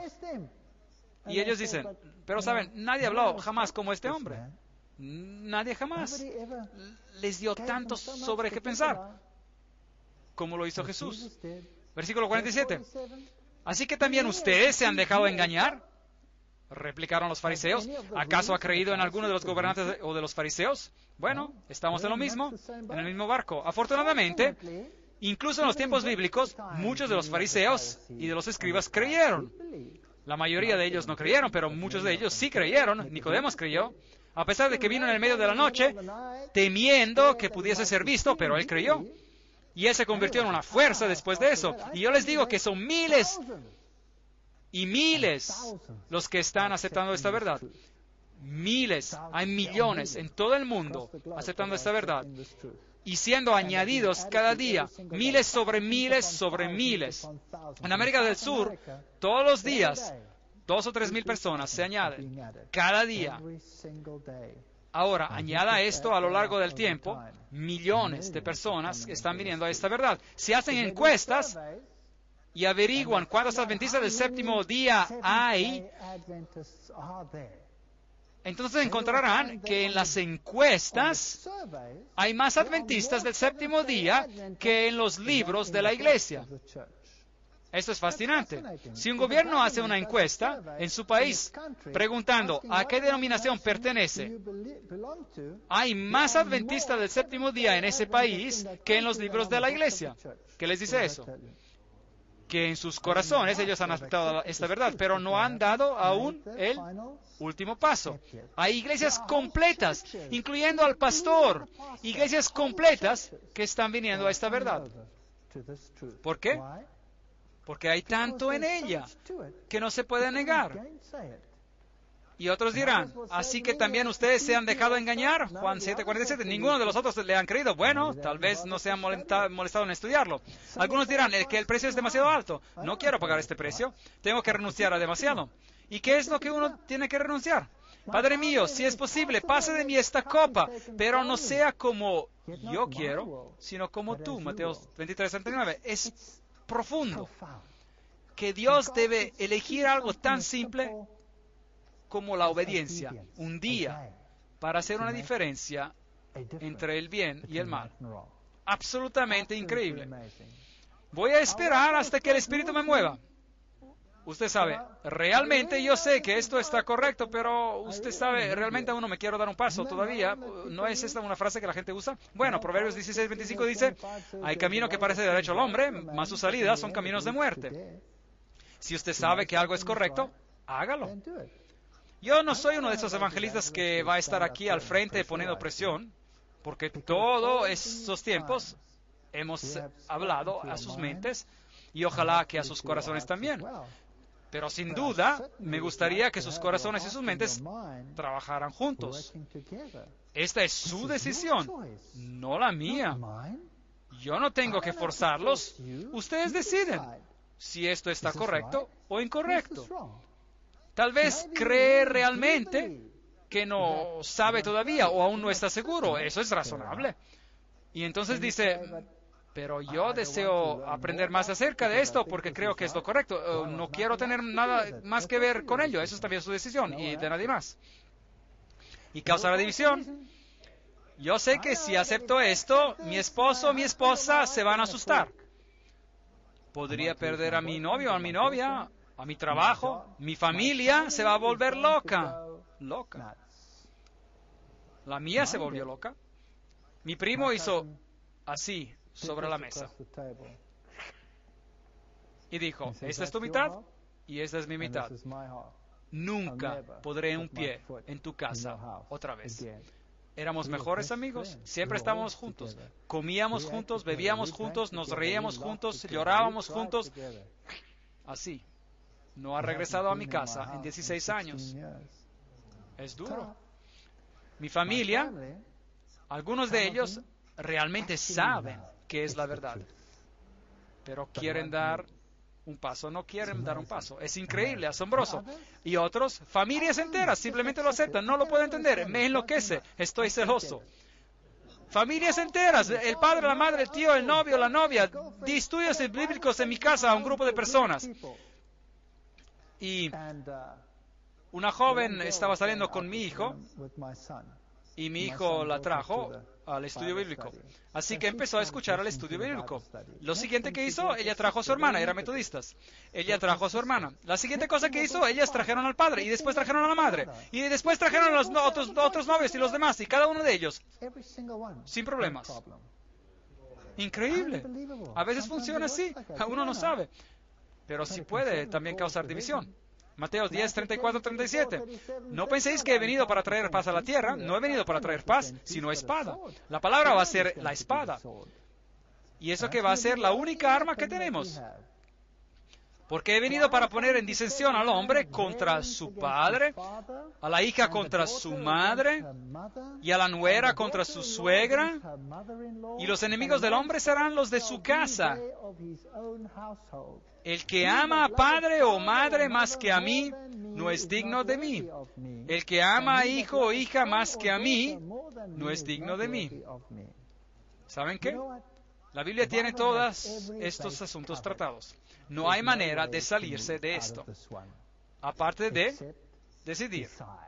Y ellos dicen, pero saben, nadie habló jamás como este hombre. Nadie jamás les dio tanto sobre qué pensar como lo hizo Jesús. Versículo cuarenta y siete. Así que también ustedes se han dejado engañar. Replicaron los fariseos. ¿Acaso ha creído en alguno de los gobernantes o de los fariseos? Bueno, estamos en lo mismo, en el mismo barco. Afortunadamente, incluso en los tiempos bíblicos, muchos de los fariseos y de los escribas creyeron. La mayoría de ellos no creyeron, pero muchos de ellos sí creyeron. Nicodemos creyó, a pesar de que vino en el medio de la noche, temiendo que pudiese ser visto, pero él creyó. Y él se convirtió en una fuerza después de eso. Y yo les digo que son miles y miles los que están aceptando esta verdad. Miles, hay millones en todo el mundo aceptando esta verdad. Y siendo añadidos cada día, miles sobre miles sobre miles. En América del Sur, todos los días, dos o tres mil personas se añaden, cada día. Ahora, añada esto a lo largo del tiempo, millones de personas están viniendo a esta verdad. Si hacen encuestas y averiguan cuántos adventistas del séptimo día hay, entonces encontrarán que en las encuestas hay más adventistas del séptimo día que en los libros de la iglesia. Esto es fascinante. Si un gobierno hace una encuesta en su país preguntando a qué denominación pertenece, hay más adventistas del séptimo día en ese país que en los libros de la iglesia. ¿Qué les dice eso? Que en sus corazones ellos han aceptado esta verdad, pero no han dado aún el último paso. Hay iglesias completas, incluyendo al pastor, iglesias completas que están viniendo a esta verdad. ¿Por qué? Porque hay tanto en ella que no se puede negar. Y otros dirán, así que también ustedes se han dejado engañar. Juan siete cuarenta y siete, ninguno de los otros le han creído. Bueno, tal vez no se han molestado en estudiarlo. Algunos dirán eh, que el precio es demasiado alto. No quiero pagar este precio. Tengo que renunciar a demasiado. ¿Y qué es lo que uno tiene que renunciar? Padre mío, si es posible, pase de mí esta copa, pero no sea como yo quiero, sino como tú. Mateo veintitrés treinta y nueve. Es profundo que Dios debe elegir algo tan simple como la obediencia, un día, para hacer una diferencia entre el bien y el mal. Absolutamente increíble. Voy a esperar hasta que el Espíritu me mueva. Usted sabe, realmente yo sé que esto está correcto, pero usted sabe, realmente aún no me quiero dar un paso todavía. ¿No es esta una frase que la gente usa? Bueno, Proverbios dieciséis veinticinco dice, hay camino que parece derecho al hombre, mas sus salidas son caminos de muerte. Si usted sabe que algo es correcto, hágalo. Yo no soy uno de esos evangelistas que va a estar aquí al frente poniendo presión, porque todos esos tiempos hemos hablado a sus mentes y ojalá que a sus corazones también. Pero sin duda, me gustaría que sus corazones y sus mentes trabajaran juntos. Esta es su decisión, no la mía. Yo no tengo que forzarlos. Ustedes deciden si esto está correcto o incorrecto. Tal vez cree realmente que no sabe todavía o aún no está seguro. Eso es razonable. Y entonces dice, pero yo deseo aprender más acerca de esto porque creo que es lo correcto. Uh, no quiero tener nada más que ver con ello. Eso es también su decisión y de nadie más. Y causará división. Yo sé que si acepto esto, mi esposo o mi esposa se van a asustar. Podría perder a mi novio o a mi novia, a mi trabajo, mi familia se va a volver loca. Loca. La mía se volvió loca. Mi primo hizo así sobre la mesa. y dijo, esta es tu mitad y esta es mi mitad. Nunca pondré un pie en tu casa otra vez. Éramos mejores amigos, siempre estábamos juntos, comíamos juntos, bebíamos juntos, nos reíamos juntos, llorábamos juntos. Así. No ha regresado a mi casa en dieciséis años. Es duro. Mi familia, algunos de ellos realmente saben que es la verdad, pero quieren dar un paso, no quieren dar un paso. Es increíble, asombroso. Y otros, familias enteras, simplemente lo aceptan, no lo puedo entender, me enloquece, estoy celoso. Familias enteras, el padre, la madre, el tío, el novio, la novia, di estudios bíblicos en mi casa a un grupo de personas. Y una joven estaba saliendo con mi hijo, y mi hijo la trajo al estudio bíblico. Así que empezó a escuchar al estudio bíblico. Lo siguiente que hizo, ella trajo a su hermana, eran metodistas. Ella trajo a su hermana. La siguiente cosa que hizo, ellas trajeron al padre, y después trajeron a la madre, y después trajeron a los no- otros, otros novios y los demás, y cada uno de ellos, sin problemas. Increíble. A veces funciona así, uno no sabe, pero sí puede también causar división. Mateo diez, treinta y cuatro, treinta y siete. No penséis que he venido para traer paz a la tierra. No he venido para traer paz, sino espada. La palabra va a ser la espada. Y eso que va a ser la única arma que tenemos. Porque he venido para poner en disensión al hombre contra su padre, a la hija contra su madre, y a la nuera contra su suegra, y los enemigos del hombre serán los de su casa. El que ama a padre o madre más que a mí, no es digno de mí. El que ama a hijo o hija más que a mí, no es digno de mí. ¿Saben qué? La Biblia tiene todos estos asuntos tratados. No hay manera de salirse de esto, aparte de decidir.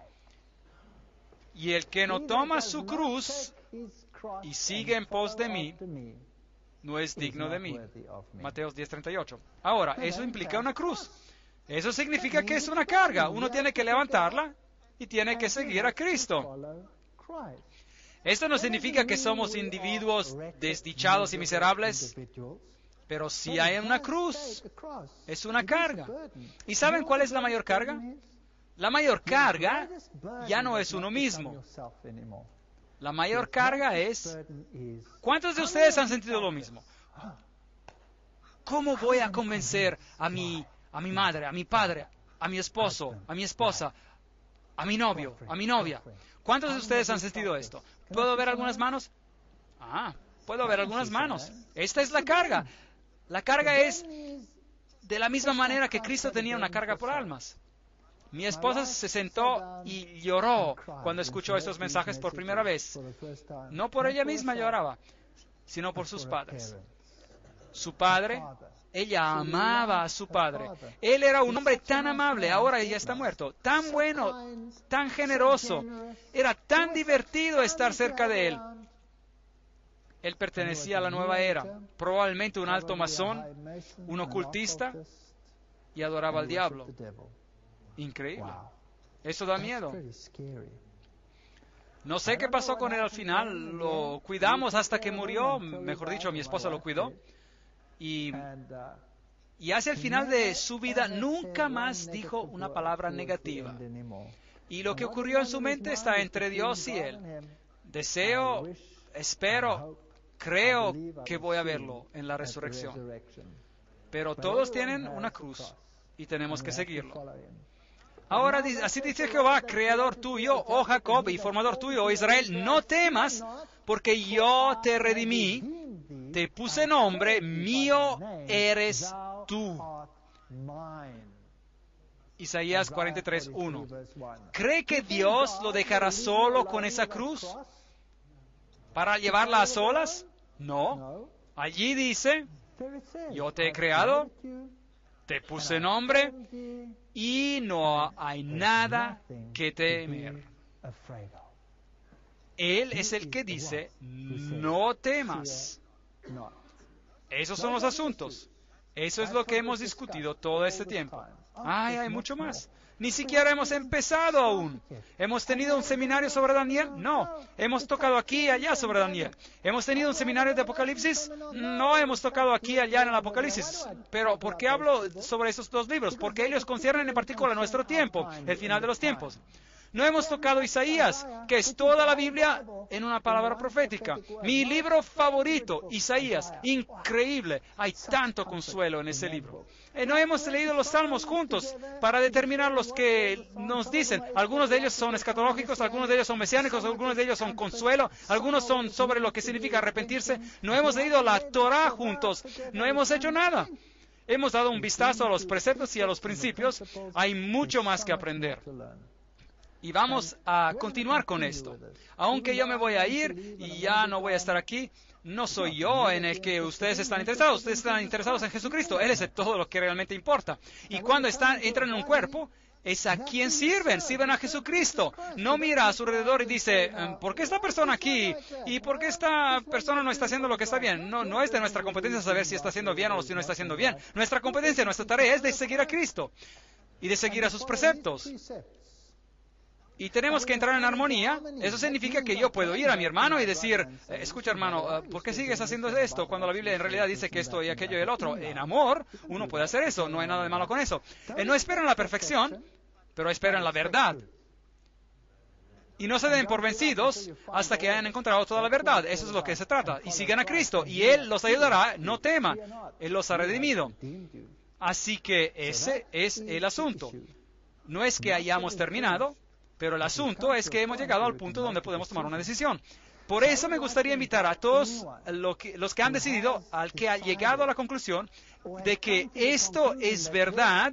Y el que no toma su cruz y sigue en pos de mí, no es digno de mí. Mateo diez, treinta y ocho. Ahora, eso implica una cruz. Eso significa que es una carga. Uno tiene que levantarla y tiene que seguir a Cristo. Esto no significa que somos individuos desdichados y miserables, pero si hay una cruz, es una carga. ¿Y saben cuál es la mayor carga? La mayor carga ya no es uno mismo. La mayor carga es, ¿cuántos de ustedes han sentido lo mismo? ¿Cómo voy a convencer a mi, a mi madre, a mi padre, a mi esposo, a mi esposa, a mi novio, a mi novia? ¿Cuántos de ustedes han sentido esto? ¿Puedo ver algunas manos? Ah, puedo ver algunas manos. Esta es la carga. La carga es de la misma manera que Cristo tenía una carga por almas. Mi esposa se sentó y lloró cuando escuchó estos mensajes por primera vez. No por ella misma lloraba, sino por sus padres. Su padre, ella amaba a su padre. Él era un hombre tan amable, ahora ella está muerto, tan bueno, tan generoso. Era tan divertido estar cerca de él. Él pertenecía a la nueva era, probablemente un alto masón, un ocultista, y adoraba al diablo. Increíble. Eso da miedo. No sé qué pasó con él al final. Lo cuidamos hasta que murió. Mejor dicho, mi esposa lo cuidó. Y, y hacia el final de su vida nunca más dijo una palabra negativa. Y lo que ocurrió en su mente está entre Dios y él. Deseo, espero, creo que voy a verlo en la resurrección. Pero todos tienen una cruz y tenemos que seguirlo. Ahora, así dice Jehová, creador tuyo, oh Jacob, y formador tuyo, oh Israel, no temas, porque yo te redimí, te puse nombre, mío eres tú. Isaías cuarenta y tres, uno. ¿Cree que Dios lo dejará solo con esa cruz para llevarla a solas? No. Allí dice, yo te he creado, te puse nombre, y no hay nada que temer. Él es el que dice, no temas. Esos son los asuntos. Eso es lo que hemos discutido todo este tiempo. Ay, hay mucho más. Ni siquiera hemos empezado aún. ¿Hemos tenido un seminario sobre Daniel? No. ¿Hemos tocado aquí y allá sobre Daniel? ¿Hemos tenido un seminario de Apocalipsis? No hemos tocado aquí y allá en el Apocalipsis. Pero ¿por qué hablo sobre esos dos libros? Porque ellos conciernen en particular a nuestro tiempo, el final de los tiempos. No hemos tocado Isaías, que es toda la Biblia en una palabra profética. Mi libro favorito, Isaías, increíble. Hay tanto consuelo en ese libro. Eh, no hemos leído los Salmos juntos para determinar los que nos dicen. Algunos de ellos son escatológicos, algunos de ellos son mesiánicos, algunos de ellos son consuelo, algunos son sobre lo que significa arrepentirse. No hemos leído la Torah juntos. No hemos hecho nada. Hemos dado un vistazo a los preceptos y a los principios. Hay mucho más que aprender. Y vamos a continuar con esto. Aunque yo me voy a ir y ya no voy a estar aquí, no soy yo en el que ustedes están interesados. Ustedes están interesados en Jesucristo. Él es de todo lo que realmente importa. Y cuando están, entran en un cuerpo, es a quien sirven. Sirven a Jesucristo. No mira a su alrededor y dice, ¿por qué esta persona aquí? ¿Y por qué esta persona no está haciendo lo que está bien? No, no es de nuestra competencia saber si está haciendo bien o si no está haciendo bien. Nuestra competencia, nuestra tarea es de seguir a Cristo y de seguir a sus preceptos. Y tenemos que entrar en armonía. Eso significa que yo puedo ir a mi hermano y decir, escucha hermano, ¿por qué sigues haciendo esto cuando la Biblia en realidad dice que esto y aquello y el otro? En amor, uno puede hacer eso, no hay nada de malo con eso. Eh, no esperan la perfección, pero esperan la verdad. Y no se den por vencidos hasta que hayan encontrado toda la verdad. Eso es lo que se trata. Y sigan a Cristo, y Él los ayudará, no teman. Él los ha redimido. Así que ese es el asunto. No es que hayamos terminado, pero el asunto es que hemos llegado al punto donde podemos tomar una decisión. Por eso me gustaría invitar a todos lo que, los que han decidido, al que ha llegado a la conclusión de que esto es verdad,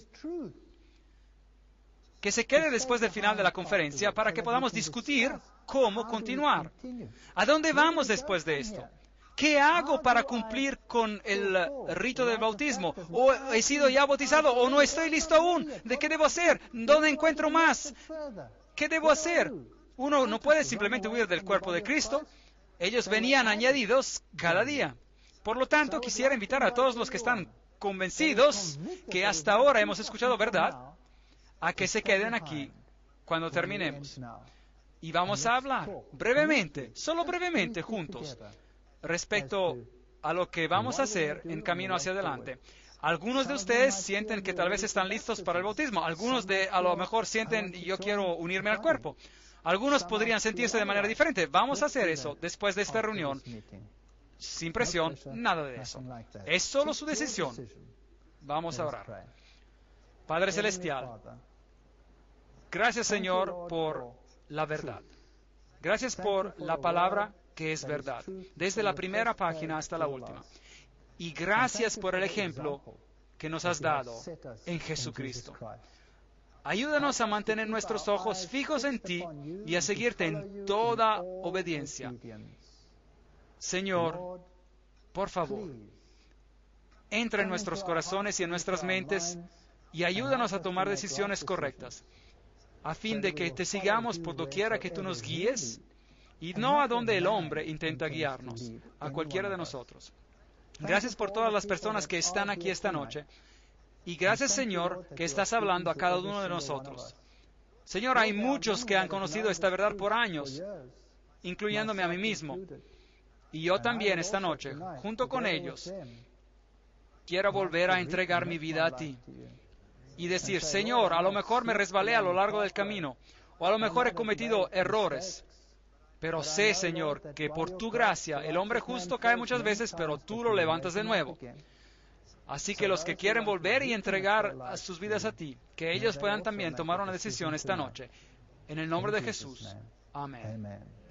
que se quede después del final de la conferencia para que podamos discutir cómo continuar. ¿A dónde vamos después de esto? ¿Qué hago para cumplir con el rito del bautismo? ¿O he sido ya bautizado? ¿O no estoy listo aún? ¿De qué debo hacer? ¿Dónde encuentro más? ¿Qué debo hacer? Uno no puede simplemente huir del cuerpo de Cristo. Ellos venían añadidos cada día. Por lo tanto, quisiera invitar a todos los que están convencidos que hasta ahora hemos escuchado verdad, a que se queden aquí cuando terminemos. Y vamos a hablar brevemente, solo brevemente juntos, respecto a lo que vamos a hacer en camino hacia adelante. Algunos de ustedes sienten que tal vez están listos para el bautismo. Algunos de a lo mejor sienten, yo quiero unirme al cuerpo. Algunos podrían sentirse de manera diferente. Vamos a hacer eso después de esta reunión. Sin presión, nada de eso. Es solo su decisión. Vamos a orar. Padre Celestial, gracias Señor por la verdad. Gracias por la palabra que es verdad, desde la primera página hasta la última. Y gracias por el ejemplo que nos has dado en Jesucristo. Ayúdanos a mantener nuestros ojos fijos en ti y a seguirte en toda obediencia. Señor, por favor, entra en nuestros corazones y en nuestras mentes y ayúdanos a tomar decisiones correctas, a fin de que te sigamos por doquiera que tú nos guíes, y no a donde el hombre intenta guiarnos, a cualquiera de nosotros. Gracias por todas las personas que están aquí esta noche. Y gracias, Señor, que estás hablando a cada uno de nosotros. Señor, hay muchos que han conocido esta verdad por años, incluyéndome a mí mismo. Y yo también esta noche, junto con ellos, quiero volver a entregar mi vida a ti. Y decir, Señor, a lo mejor me resbalé a lo largo del camino, o a lo mejor he cometido errores. Pero sé, Señor, que por tu gracia el hombre justo cae muchas veces, pero tú lo levantas de nuevo. Así que los que quieren volver y entregar sus vidas a ti, que ellos puedan también tomar una decisión esta noche. En el nombre de Jesús. Amén.